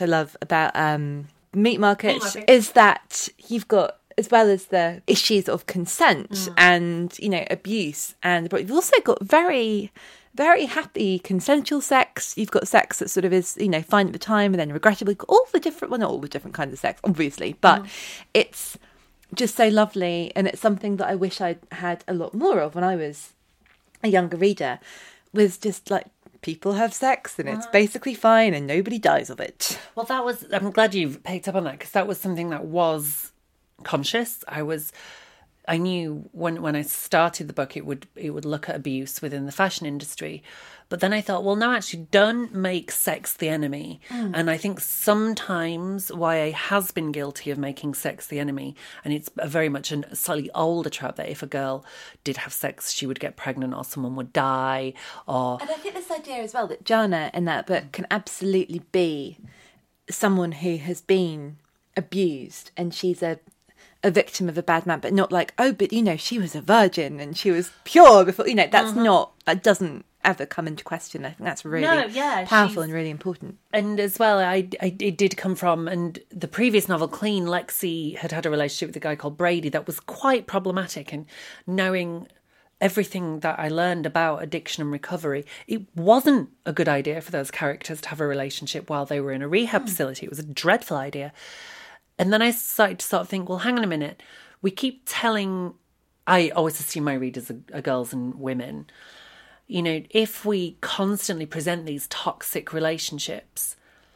Meat Market is that you've got, as well as the issues of consent and, you know, abuse, but you've also got very, very happy consensual sex. You've got sex that sort of is, you know, fine at the time and then regrettably not all the different kinds of sex, obviously, but it's just so lovely, and it's something that I wish I'd had a lot more of when I was a younger reader, was just like, people have sex and it's basically fine and nobody dies of it. Well, I'm glad you've picked up on that, because that was something that was conscious. I knew when I started the book it would look at abuse within the fashion industry, but then I thought, well, no, actually, don't make sex the enemy. And I think sometimes YA has been guilty of making sex the enemy, and it's very much a slightly older trope that if a girl did have sex, she would get pregnant or someone would die. And I think this idea as well that Jana in that book can absolutely be someone who has been abused and she's a victim of a bad man, but not like, oh, but, you know, she was a virgin and she was pure before, you know, that doesn't ever come into question. I think that's really powerful and really important. And as well, it did come from, and the previous novel, Clean, Lexi had a relationship with a guy called Brady that was quite problematic, and knowing everything that I learned about addiction and recovery, it wasn't a good idea for those characters to have a relationship while they were in a rehab facility. It was a dreadful idea. And then I started to sort of think, well, hang on a minute. We keep telling... I always assume my readers are girls and women. You know, if we constantly present these toxic relationships,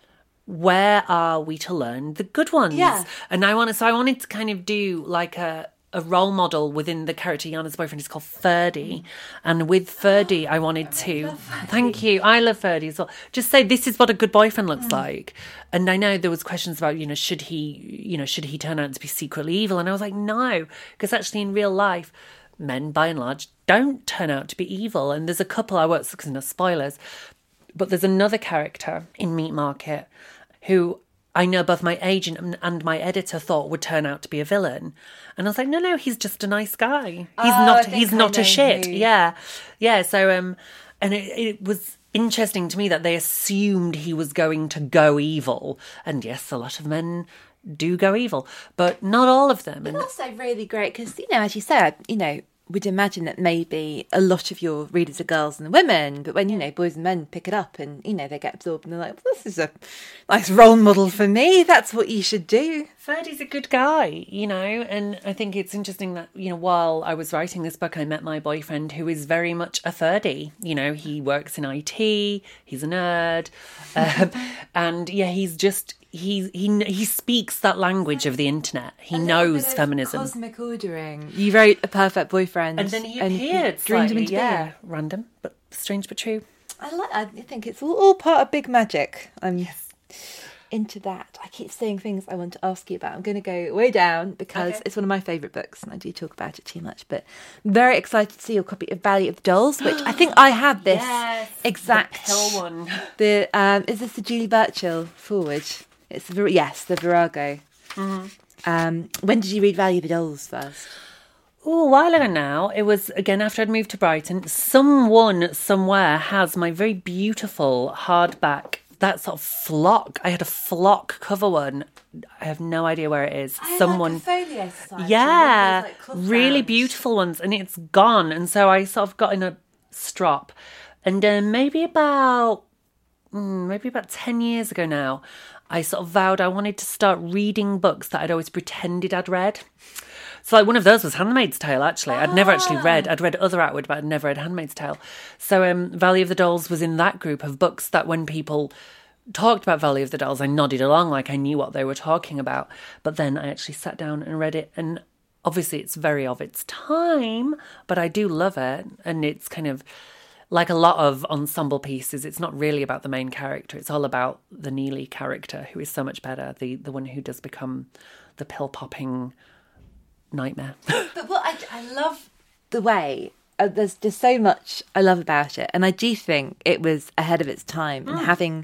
where are we to learn the good ones? Yeah. And I wanted to kind of do like a role model within the character Jana's boyfriend is called Ferdy, and with Ferdy I wanted to thank you, I love Ferdy as well, just say this is what a good boyfriend looks like. And I know there was questions about, you know, should he turn out to be secretly evil, and I was like, no, because actually in real life men by and large don't turn out to be evil. And there's a couple, I won't, because no spoilers, but there's another character in Meat Market who I know both my agent and my editor thought would turn out to be a villain. And I was like, no, he's just a nice guy. He's not a shit. Yeah. So, And it was interesting to me that they assumed he was going to go evil. And yes, a lot of men do go evil, but not all of them. But also really great because, as you said, would imagine that maybe a lot of your readers are girls and women, but when, boys and men pick it up and, they get absorbed and they're like, well, this is a nice role model for me. That's what you should do. Ferdy's a good guy, and I think it's interesting that, while I was writing this book, I met my boyfriend who is very much a Ferdy. He works in IT, he's a nerd, and he's just... He speaks that language of the internet. He knows feminism. Cosmic ordering. You wrote a perfect boyfriend, and then he appeared slightly, random but strange but true. I think it's all part of big magic. I'm into that. I keep saying things I want to ask you about. I'm going to go way down because it's one of my favourite books, and I do talk about it too much. But I'm very excited to see your copy of Valley of the Dolls, which I think I have this exact the pill one. Is this the Julie Burchill forward? It's the Virago. Mm-hmm. When did you read Valley of the Dolls first? Oh, a while ago now. It was, again, after I'd moved to Brighton. Someone somewhere has my very beautiful hardback, that sort of flock. I had a flock cover one. I have no idea where it is. Like a Folio Society. Yeah, those, really beautiful ones. And it's gone. And so I sort of got in a strop. And maybe about 10 years ago now, I sort of vowed I wanted to start reading books that I'd always pretended I'd read. So like one of those was Handmaid's Tale, actually. I'd never actually read. I'd read other Atwood, but I'd never read Handmaid's Tale. So Valley of the Dolls was in that group of books that when people talked about Valley of the Dolls, I nodded along like I knew what they were talking about. But then I actually sat down and read it. And obviously it's very of its time, but I do love it. And it's kind of... like a lot of ensemble pieces, it's not really about the main character. It's all about the Neely character, who is so much better, the one who does become the pill-popping nightmare. But what I love the way, there's just so much I love about it. And I do think it was ahead of its time. And having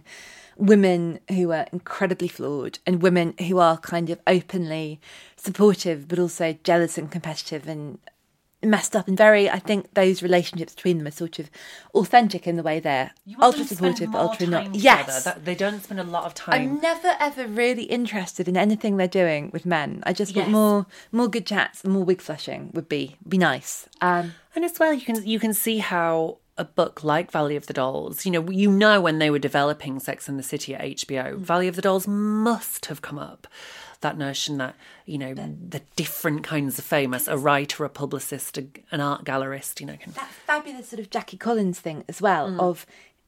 women who are incredibly flawed and women who are kind of openly supportive, but also jealous and competitive and messed up, and very, I think those relationships between them are sort of authentic in the way they're ultra supportive but ultra not. Yes, they don't spend a lot of time. I'm never ever really interested in anything they're doing with men. I just want more good chats and more wig flushing would be nice. And as well, you can see how a book like Valley of the Dolls, when they were developing Sex and the City at HBO, Valley of the Dolls must have come up. That notion that, the different kinds of famous, a writer, a publicist, an art gallerist, That fabulous sort of Jackie Collins thing as well, of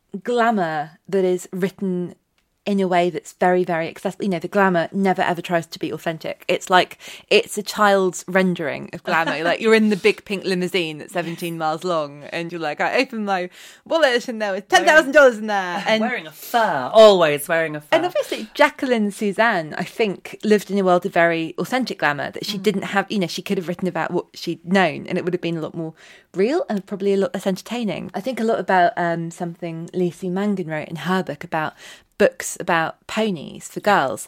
glamour that is written in a way that's very, very accessible. The glamour never ever tries to be authentic. It's like it's a child's rendering of glamour. Like you're in the big pink limousine that's 17 miles long, and you're like, I opened my wallet and there was $10,000 in there, and wearing a fur, always wearing a fur. And obviously, Jacqueline Suzanne, I think, lived in a world of very authentic glamour that she didn't have. She could have written about what she'd known, and it would have been a lot more real and probably a lot less entertaining. I think a lot about something Lucy Mangan wrote in her book about books about ponies for girls.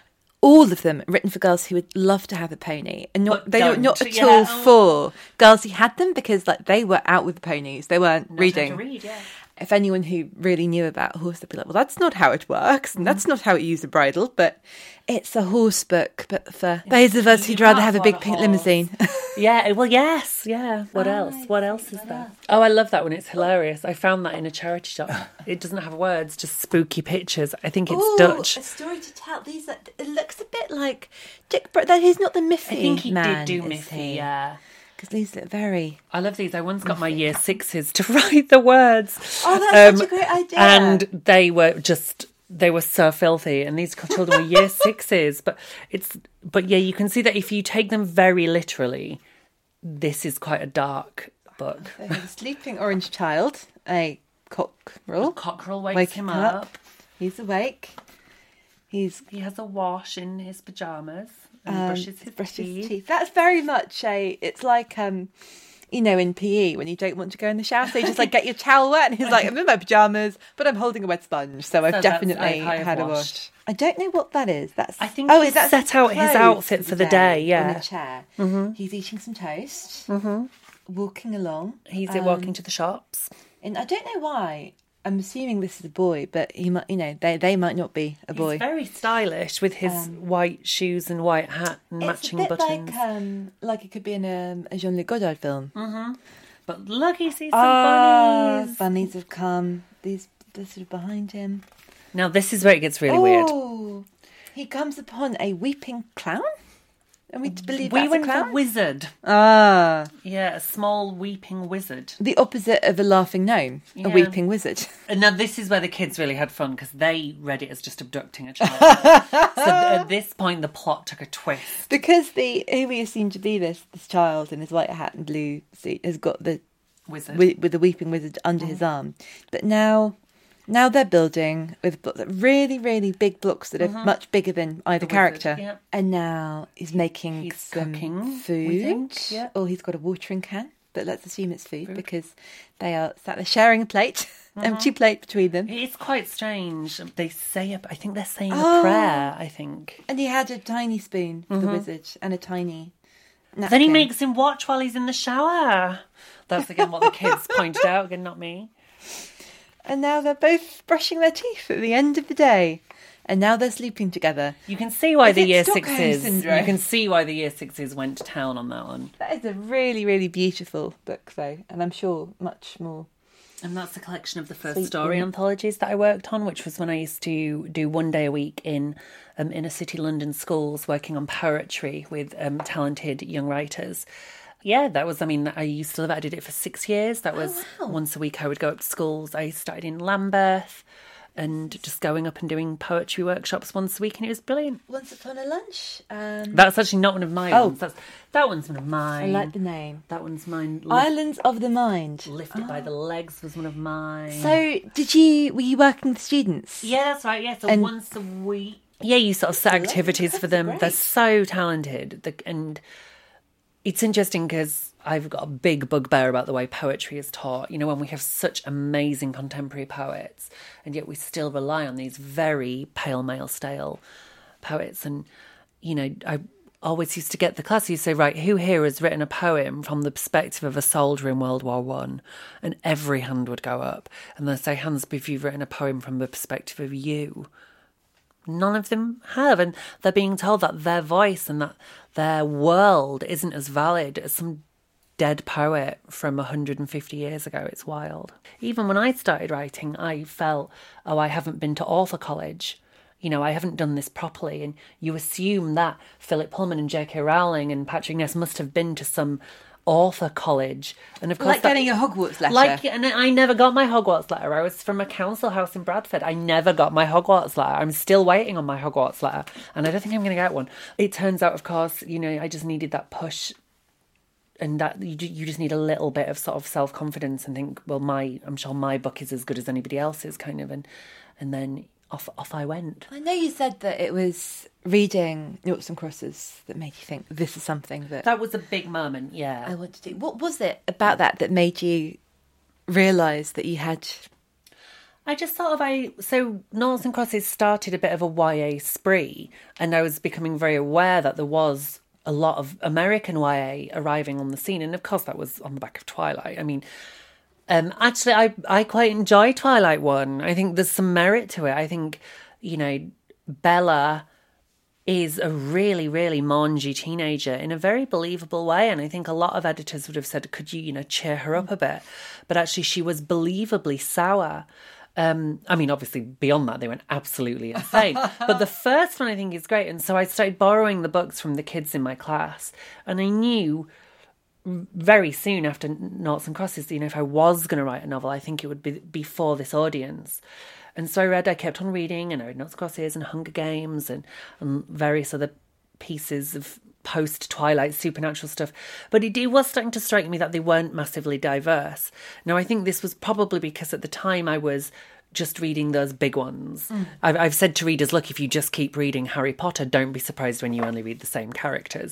All of them written for girls who would love to have a pony, and not at all for girls who had them, because they were out with the ponies. They weren't reading. If anyone who really knew about a horse, they'd be like, well, that's not how it works, and that's not how you use a bridle, but it's a horse book, but for those of us who'd rather have a big pink limousine. Yeah, well, yes, yeah. What else? What else is there? Oh, I love that one. It's hilarious. I found that in a charity shop. It doesn't have words, just spooky pictures. I think it's Dutch. A story to tell. It looks a bit like Dick That he's not the Miffy man. I think he did do Miffy, yeah. Because these look very... I love these. I once got my year sixes to write the words. Oh, that's such a great idea. And they were so filthy. And these children were year sixes. But yeah, you can see that if you take them very literally, this is quite a dark book. So a sleeping orange child, a cockerel. A cockerel wakes him up. He's awake. He has a wash in his pyjamas. And brushes his teeth. That's very much it's like, in PE when you don't want to go in the shower. So you just get your towel wet, and he's like, I'm in my pyjamas, but I'm holding a wet sponge. So I've definitely had a wash. I don't know what that is. I think he's set out his outfit for the day, yeah. On a chair. Mm-hmm. He's eating some toast, walking along. He's walking to the shops. And I don't know why. I'm assuming this is a boy, but he might, they might not be a boy. He's very stylish with his white shoes and white hat and matching buttons. Like it could be in a Jean-Luc Godard film. Mm-hmm. But look, he sees some bunnies. Bunnies have come. They're sort of behind him. Now this is where it gets really weird. He comes upon a weeping clown? And we believe that's a went clown? for wizard. Ah. Yeah, a small weeping wizard. The opposite of a laughing gnome, a weeping wizard. And now this is where the kids really had fun because they read it as just abducting a child. So at this point the plot took a twist. Because who we assume to be this child in his white hat and blue suit has got the wizard with the weeping wizard under his arm. But now they're building with really, really big blocks that are much bigger than either character. Wizard, And now he's making some cooking, food. we think, yeah. Or he's got a watering can. But let's assume it's food because they are sat there sharing a plate, empty plate between them. It's quite strange. They say, I think they're saying a prayer, I think. And he had a tiny spoon for the wizard and a tiny napkin. Then he makes him watch while he's in the shower. That's again what the kids pointed out, again, not me. And now they're both brushing their teeth at the end of the day. And now they're sleeping together. You can see why the year Stockholm sixes. syndrome? You can see why the year sixes went to town on that one. That is a really, really beautiful book, though. And I'm sure much more. And that's a collection of the first Sweet story anthologies that I worked on, which was when I used to do one day a week in inner city London schools, working on poetry with talented young writers. Yeah, I used to live it. I did it for 6 years. That was once a week I would go up to schools. I started in Lambeth and just going up and doing poetry workshops once a week, and it was brilliant. Once Upon a Lunch. That's actually not one of my ones. That one's one of mine. I like the name. That one's mine. Islands of the Mind. Lifted by the Legs was one of mine. So, were you working with students? Yeah, that's right. Yeah, so once a week. Yeah, you sort of set activities for them. Great. They're so talented. And it's interesting because I've got a big bugbear about the way poetry is taught. You know, when we have such amazing contemporary poets, and yet we still rely on these very pale male style poets. And, you know, I always used to get the class, you say, right, who here has written a poem from the perspective of a soldier in World War I? And every hand would go up. And they'd say, hands up if you've written a poem from the perspective of you. None of them have, and they're being told that their voice and that their world isn't as valid as some dead poet from 150 years ago. It's wild. Even when I started writing, I felt, I haven't been to author college. You know, I haven't done this properly. And you assume that Philip Pullman and J.K. Rowling and Patrick Ness must have been to some author college, and of course, like getting a Hogwarts letter. And I never got my Hogwarts letter. I was from a council house in Bradford. I never got my Hogwarts letter. I'm still waiting on my Hogwarts letter, and I don't think I'm going to get one. It turns out, of course, you know, I just needed that push, and that you just need a little bit of sort of self-confidence and think, well, I'm sure my book is as good as anybody else's, kind of, and then off I went. I know you said that it was reading Noughts and Crosses that made you think this is something that was a big moment. Yeah, I want to do. What was it about that made you realise that you had? I just thought so Noughts and Crosses started a bit of a YA spree, and I was becoming very aware that there was a lot of American YA arriving on the scene, and of course that was on the back of Twilight. I mean, actually, I quite enjoy Twilight 1. I think there's some merit to it. I think, you know, Bella is a really, really mangy teenager in a very believable way. And I think a lot of editors would have said, could you, cheer her up a bit? But actually, she was believably sour. I mean, obviously, beyond that, they went absolutely insane. But the first one, I think, is great. And so I started borrowing the books from the kids in my class. And I knew very soon after Noughts and Crosses, if I was going to write a novel, I think it would be for this audience. And so I kept on reading, and I read Noughts and Crosses and Hunger Games and various other pieces of post-Twilight supernatural stuff. But it was starting to strike me that they weren't massively diverse. Now, I think this was probably because at the time I was just reading those big ones. I've said to readers, look, if you just keep reading Harry Potter, don't be surprised when you only read the same characters.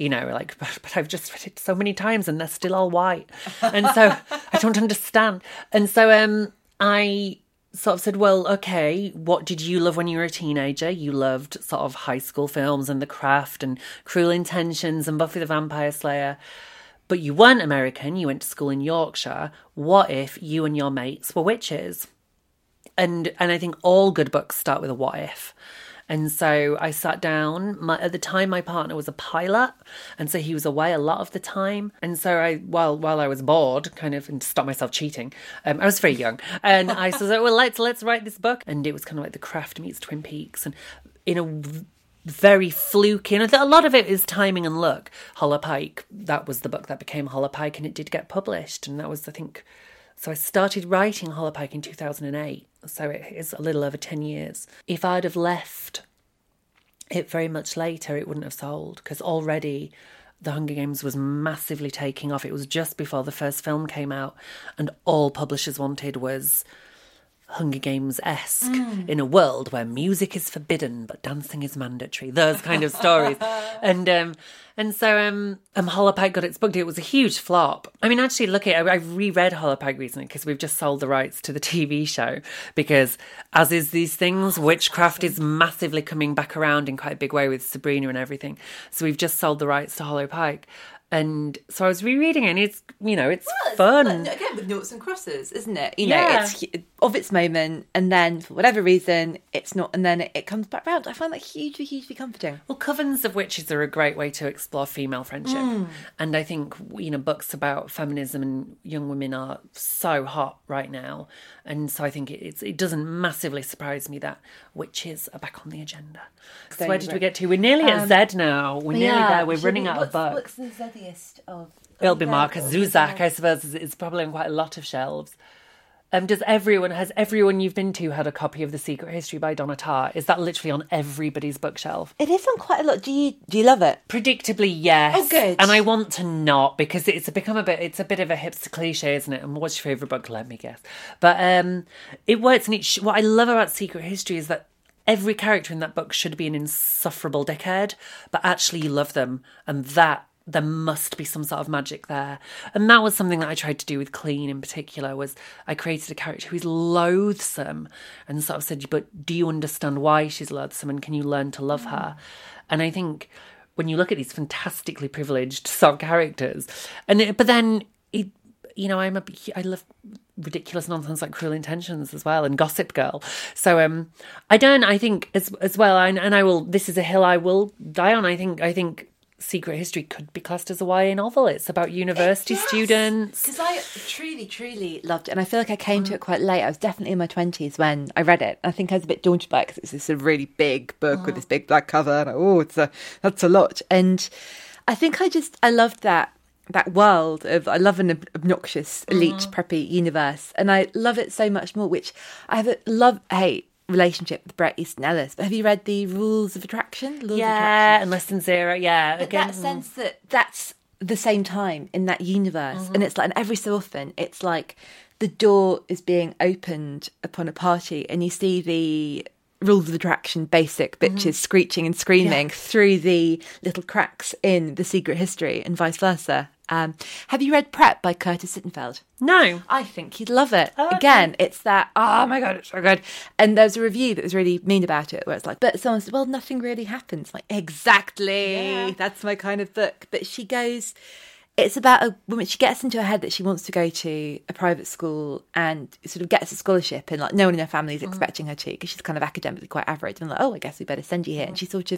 But I've just read it so many times and they're still all white. And so I don't understand. And so I sort of said, well, okay, what did you love when you were a teenager? You loved sort of high school films and The Craft and Cruel Intentions and Buffy the Vampire Slayer. but you weren't American, you went to school in Yorkshire. What if you and your mates were witches? And I think all good books start with a what if. And so I sat down. At the time, my partner was a pilot, and so he was away a lot of the time. And so while I was bored, kind of, and to stop myself cheating, I was very young, and I said, well, let's write this book. And it was kind of like The Craft meets Twin Peaks, and in a very fluky, and a lot of it is timing and luck. Holler Pike, that was the book that became Holler Pike, and it did get published, and that was, I think. So I started writing Holler Pike in 2008. So it is a little over 10 years. If I'd have left it very much later, it wouldn't have sold, because already The Hunger Games was massively taking off. It was just before the first film came out, and all publishers wanted was Hunger Games-esque in a world where music is forbidden but dancing is mandatory. Those kind of stories. And so Holler Pike got its book. It was a huge flop. I mean, actually, I reread Holler Pike recently because we've just sold the rights to the TV show, because, as is these things, witchcraft is massively coming back around in quite a big way with Sabrina and everything. So we've just sold the rights to Holler Pike. And so I was rereading it, and it's, it's fun. Again, with noughts and crosses, isn't it? It's of its moment, and then for whatever reason, it's not, and then it comes back round. I find that hugely, hugely comforting. Well, Covens of Witches are a great way to explore female friendship. And I think, books about feminism and young women are so hot right now. And so I think it doesn't massively surprise me that witches are back on the agenda. So where did we get to? We're nearly at Z now. We're nearly there. We're running out of books. What's the Zediest of? It'll be Marcus Zusak, I suppose. It's probably on quite a lot of shelves. Has everyone you've been to had a copy of The Secret History by Donna Tartt? Is that literally on everybody's bookshelf? It is on quite a lot. Do you love it? Predictably, yes. Oh, good. And I want to not, because it's a bit of a hipster cliche, isn't it? And what's your favourite book? Let me guess. But it works, and what I love about Secret History is that every character in that book should be an insufferable dickhead, but actually you love them, and that there must be some sort of magic there. And that was something that I tried to do with Clean in particular, was I created a character who is loathsome and sort of said, but do you understand why she's loathsome, and can you learn to love her? And I think when you look at these fantastically privileged sort of characters, but then I love ridiculous nonsense like Cruel Intentions as well, and Gossip Girl. So I think as well, and I will, this is a hill I will die on. I think Secret History could be classed as a YA novel. It's about university students. Because I truly, truly loved it. And I feel like I came to it quite late. I was definitely in my 20s when I read it. I think I was a bit daunted by it because it's this sort of really big book with this big black cover. And that's a lot. And I think I loved that world of, I love an obnoxious, elite, preppy universe. And I love it so much more, which I have a love-hate relationship with Bret Easton Ellis. But have you read the Rules of Attraction? And Less Than Zero. Yeah, but again, that sense that that's the same time in that universe, and it's like, and every so often it's like the door is being opened upon a party, and you see the Rules of Attraction basic bitches screeching and screaming through the little cracks in The Secret History, and vice versa. Have you read Prep by Curtis Sittenfeld? No. I think you'd love it. Oh, okay. Again, it's that, oh my God, it's so good. And there's a review that was really mean about it, where it's like, but someone said, well, nothing really happens. Like, exactly. That's my kind of book. But she goes, it's about a woman, she gets into her head that she wants to go to a private school and sort of gets a scholarship, and like no one in her family is expecting her to, because she's kind of academically quite average. And like, oh, I guess we better send you here. And she sort of,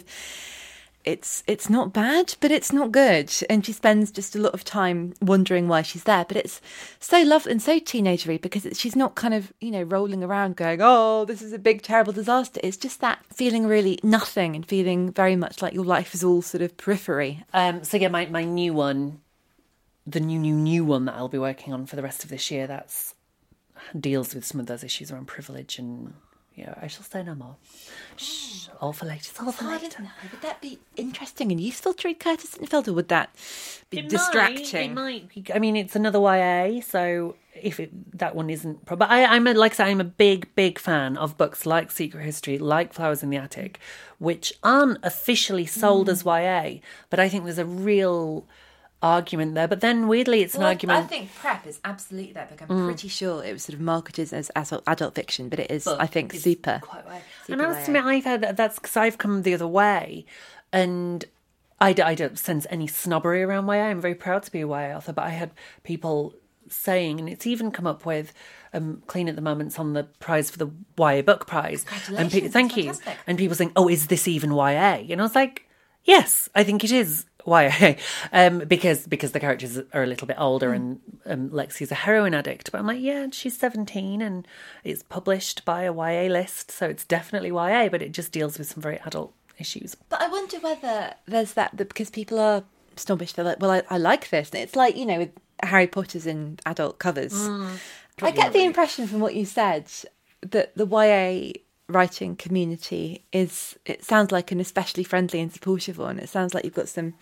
it's not bad, but it's not good. And she spends just a lot of time wondering why she's there. But it's so lovely and so teenagery, because she's not kind of, rolling around going, oh, this is a big, terrible disaster. It's just that feeling really nothing, and feeling very much like your life is all sort of periphery. So yeah, my new one, the new one that I'll be working on for the rest of this year, that's deals with some of those issues around privilege, and I shall say no more. Shh, all for later. It's all for later. Would that be interesting and useful to read Curtis Sittenfeld, or would that be distracting? It might. I mean, it's another YA, so if that one isn't... But I'm a big fan of books like Secret History, like Flowers in the Attic, which aren't officially sold as YA, but I think there's a real argument there. But then weirdly it's an argument. I think Prep is absolutely that book. I'm pretty sure it was sort of marketed as adult fiction, but it is, I think, super. Quite way. And I must admit, I've heard that's because I've come the other way, and I don't sense any snobbery around YA. I'm very proud to be a YA author, but I had people saying, and it's even come up with Clean at the Moment's on the prize for the YA Book Prize. Congratulations. Thank you. And people saying, oh, is this even YA? And I was like, yes, I think it is YA, because the characters are a little bit older and Lexi's a heroin addict. But I'm like, yeah, she's 17 and it's published by a YA list, so it's definitely YA, but it just deals with some very adult issues. But I wonder whether there's that because people are snobbish. They're like, well, I like this. And it's like, with Harry Potter's in adult covers. I get the impression from what you said that the YA writing community it sounds like an especially friendly and supportive one. It sounds like you've got some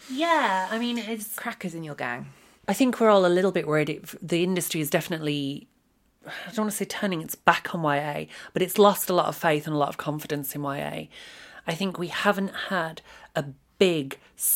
it's crackers in your gang. I think we're all a little bit worried. The industry is definitely, I don't want to say turning its back on YA, but it's lost a lot of faith and a lot of confidence in YA. I think we haven't had a big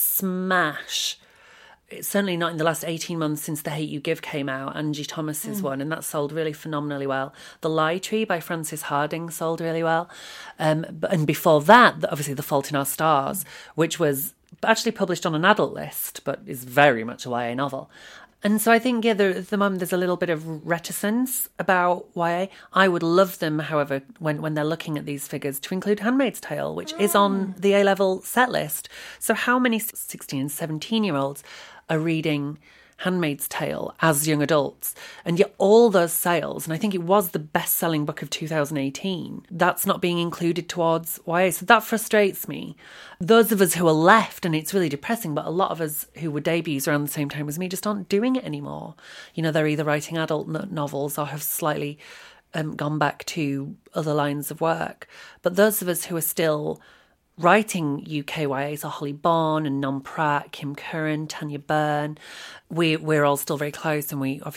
smash. It's certainly not in the last 18 months since The Hate U Give came out. Angie Thomas's one, and that sold really phenomenally well. The Lie Tree by Frances Harding sold really well. And before that, obviously The Fault in Our Stars, which was actually published on an adult list, but is very much a YA novel. And so I think, at the moment, there's a little bit of reticence about YA. I would love them, however, when they're looking at these figures, to include Handmaid's Tale, which is on the A-level set list. So how many 16 and 17-year-olds are reading Handmaid's Tale as young adults? And yet all those sales, and I think it was the best-selling book of 2018, that's not being included towards YA. So that frustrates me. Those of us who are left, and it's really depressing, but a lot of us who were debuts around the same time as me just aren't doing it anymore. They're either writing adult novels or have slightly gone back to other lines of work. But those of us who are still writing UK YA, so Holly Bond and Non Pratt, Kim Curran, Tanya Byrne, we're all still very close, and we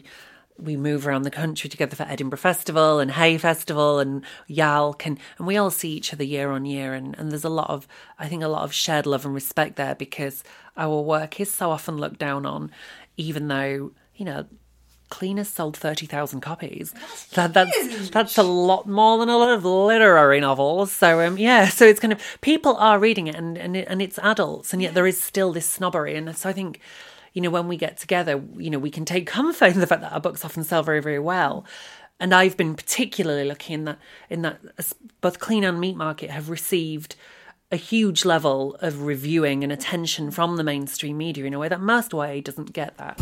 move around the country together for Edinburgh Festival and Hay Festival and YALC, and we all see each other year on year, and there's a lot of shared love and respect there, because our work is so often looked down on, even though, Clean has sold 30,000 copies. That's a lot more than a lot of literary novels. So so it's kind of, people are reading it, and it's adults, and yet there is still this snobbery. And so I think, when we get together, we can take comfort in the fact that our books often sell very, very well. And I've been particularly lucky in that both Clean and Meat Market have received a huge level of reviewing and attention from the mainstream media in a way that most YA doesn't get that.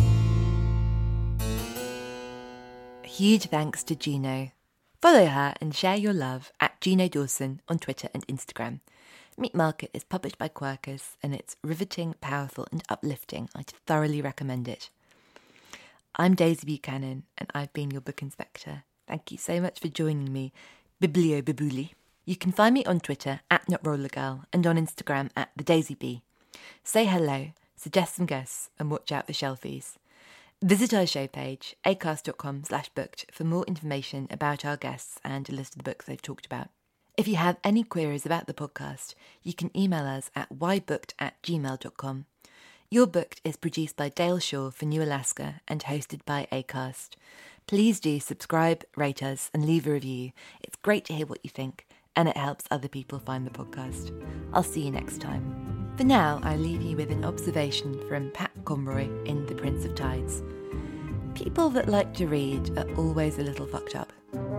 Huge thanks to Juno. Follow her and share your love at Juno Dawson on Twitter and Instagram. Meat Market is published by Quercus, and it's riveting, powerful and uplifting. I'd thoroughly recommend it. I'm Daisy Buchanan, and I've been your book inspector. Thank you so much for joining me, Bibliobibuli. You can find me on Twitter at NotRollerGirl and on Instagram at TheDaisyBee. Say hello, suggest some guests, and watch out for shelfies. Visit our show page, acast.com/booked, for more information about our guests and a list of the books they've talked about. If you have any queries about the podcast, you can email us at whybooked@gmail.com. You're Booked is produced by Dale Shaw for New Alaska and hosted by Acast. Please do subscribe, rate us, and leave a review. It's great to hear what you think, and it helps other people find the podcast. I'll see you next time. For now, I leave you with an observation from Pat Conroy in The Prince of Tides. People that like to read are always a little fucked up.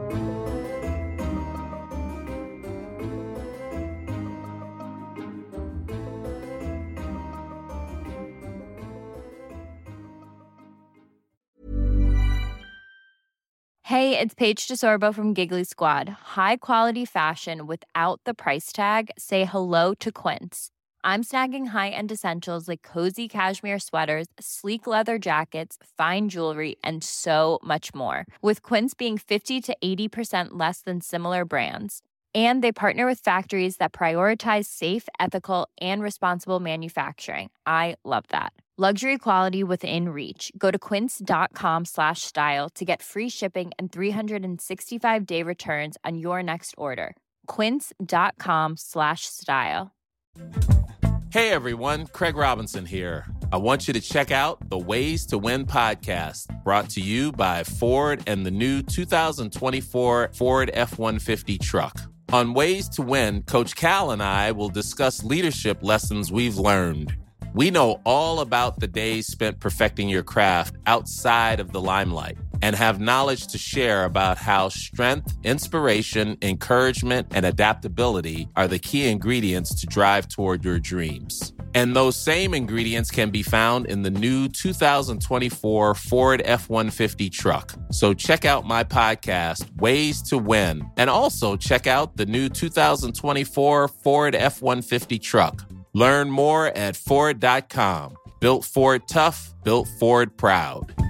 Hey, it's Paige DeSorbo from Giggly Squad. High quality fashion without the price tag. Say hello to Quince. I'm snagging high-end essentials like cozy cashmere sweaters, sleek leather jackets, fine jewelry, and so much more. With Quince being 50 to 80% less than similar brands. And they partner with factories that prioritize safe, ethical, and responsible manufacturing. I love that. Luxury quality within reach. Go to quince.com/style to get free shipping and 365-day returns on your next order. Quince.com/style. Hey everyone, Craig Robinson here. I want you to check out the Ways to Win podcast, brought to you by Ford and the new 2024 Ford F-150 truck. On Ways to Win, Coach Cal and I will discuss leadership lessons we've learned. We know all about the days spent perfecting your craft outside of the limelight and have knowledge to share about how strength, inspiration, encouragement, and adaptability are the key ingredients to drive toward your dreams. And those same ingredients can be found in the new 2024 Ford F-150 truck. So check out my podcast, Ways to Win, and also check out the new 2024 Ford F-150 truck. Learn more at Ford.com. Built Ford tough, built Ford proud.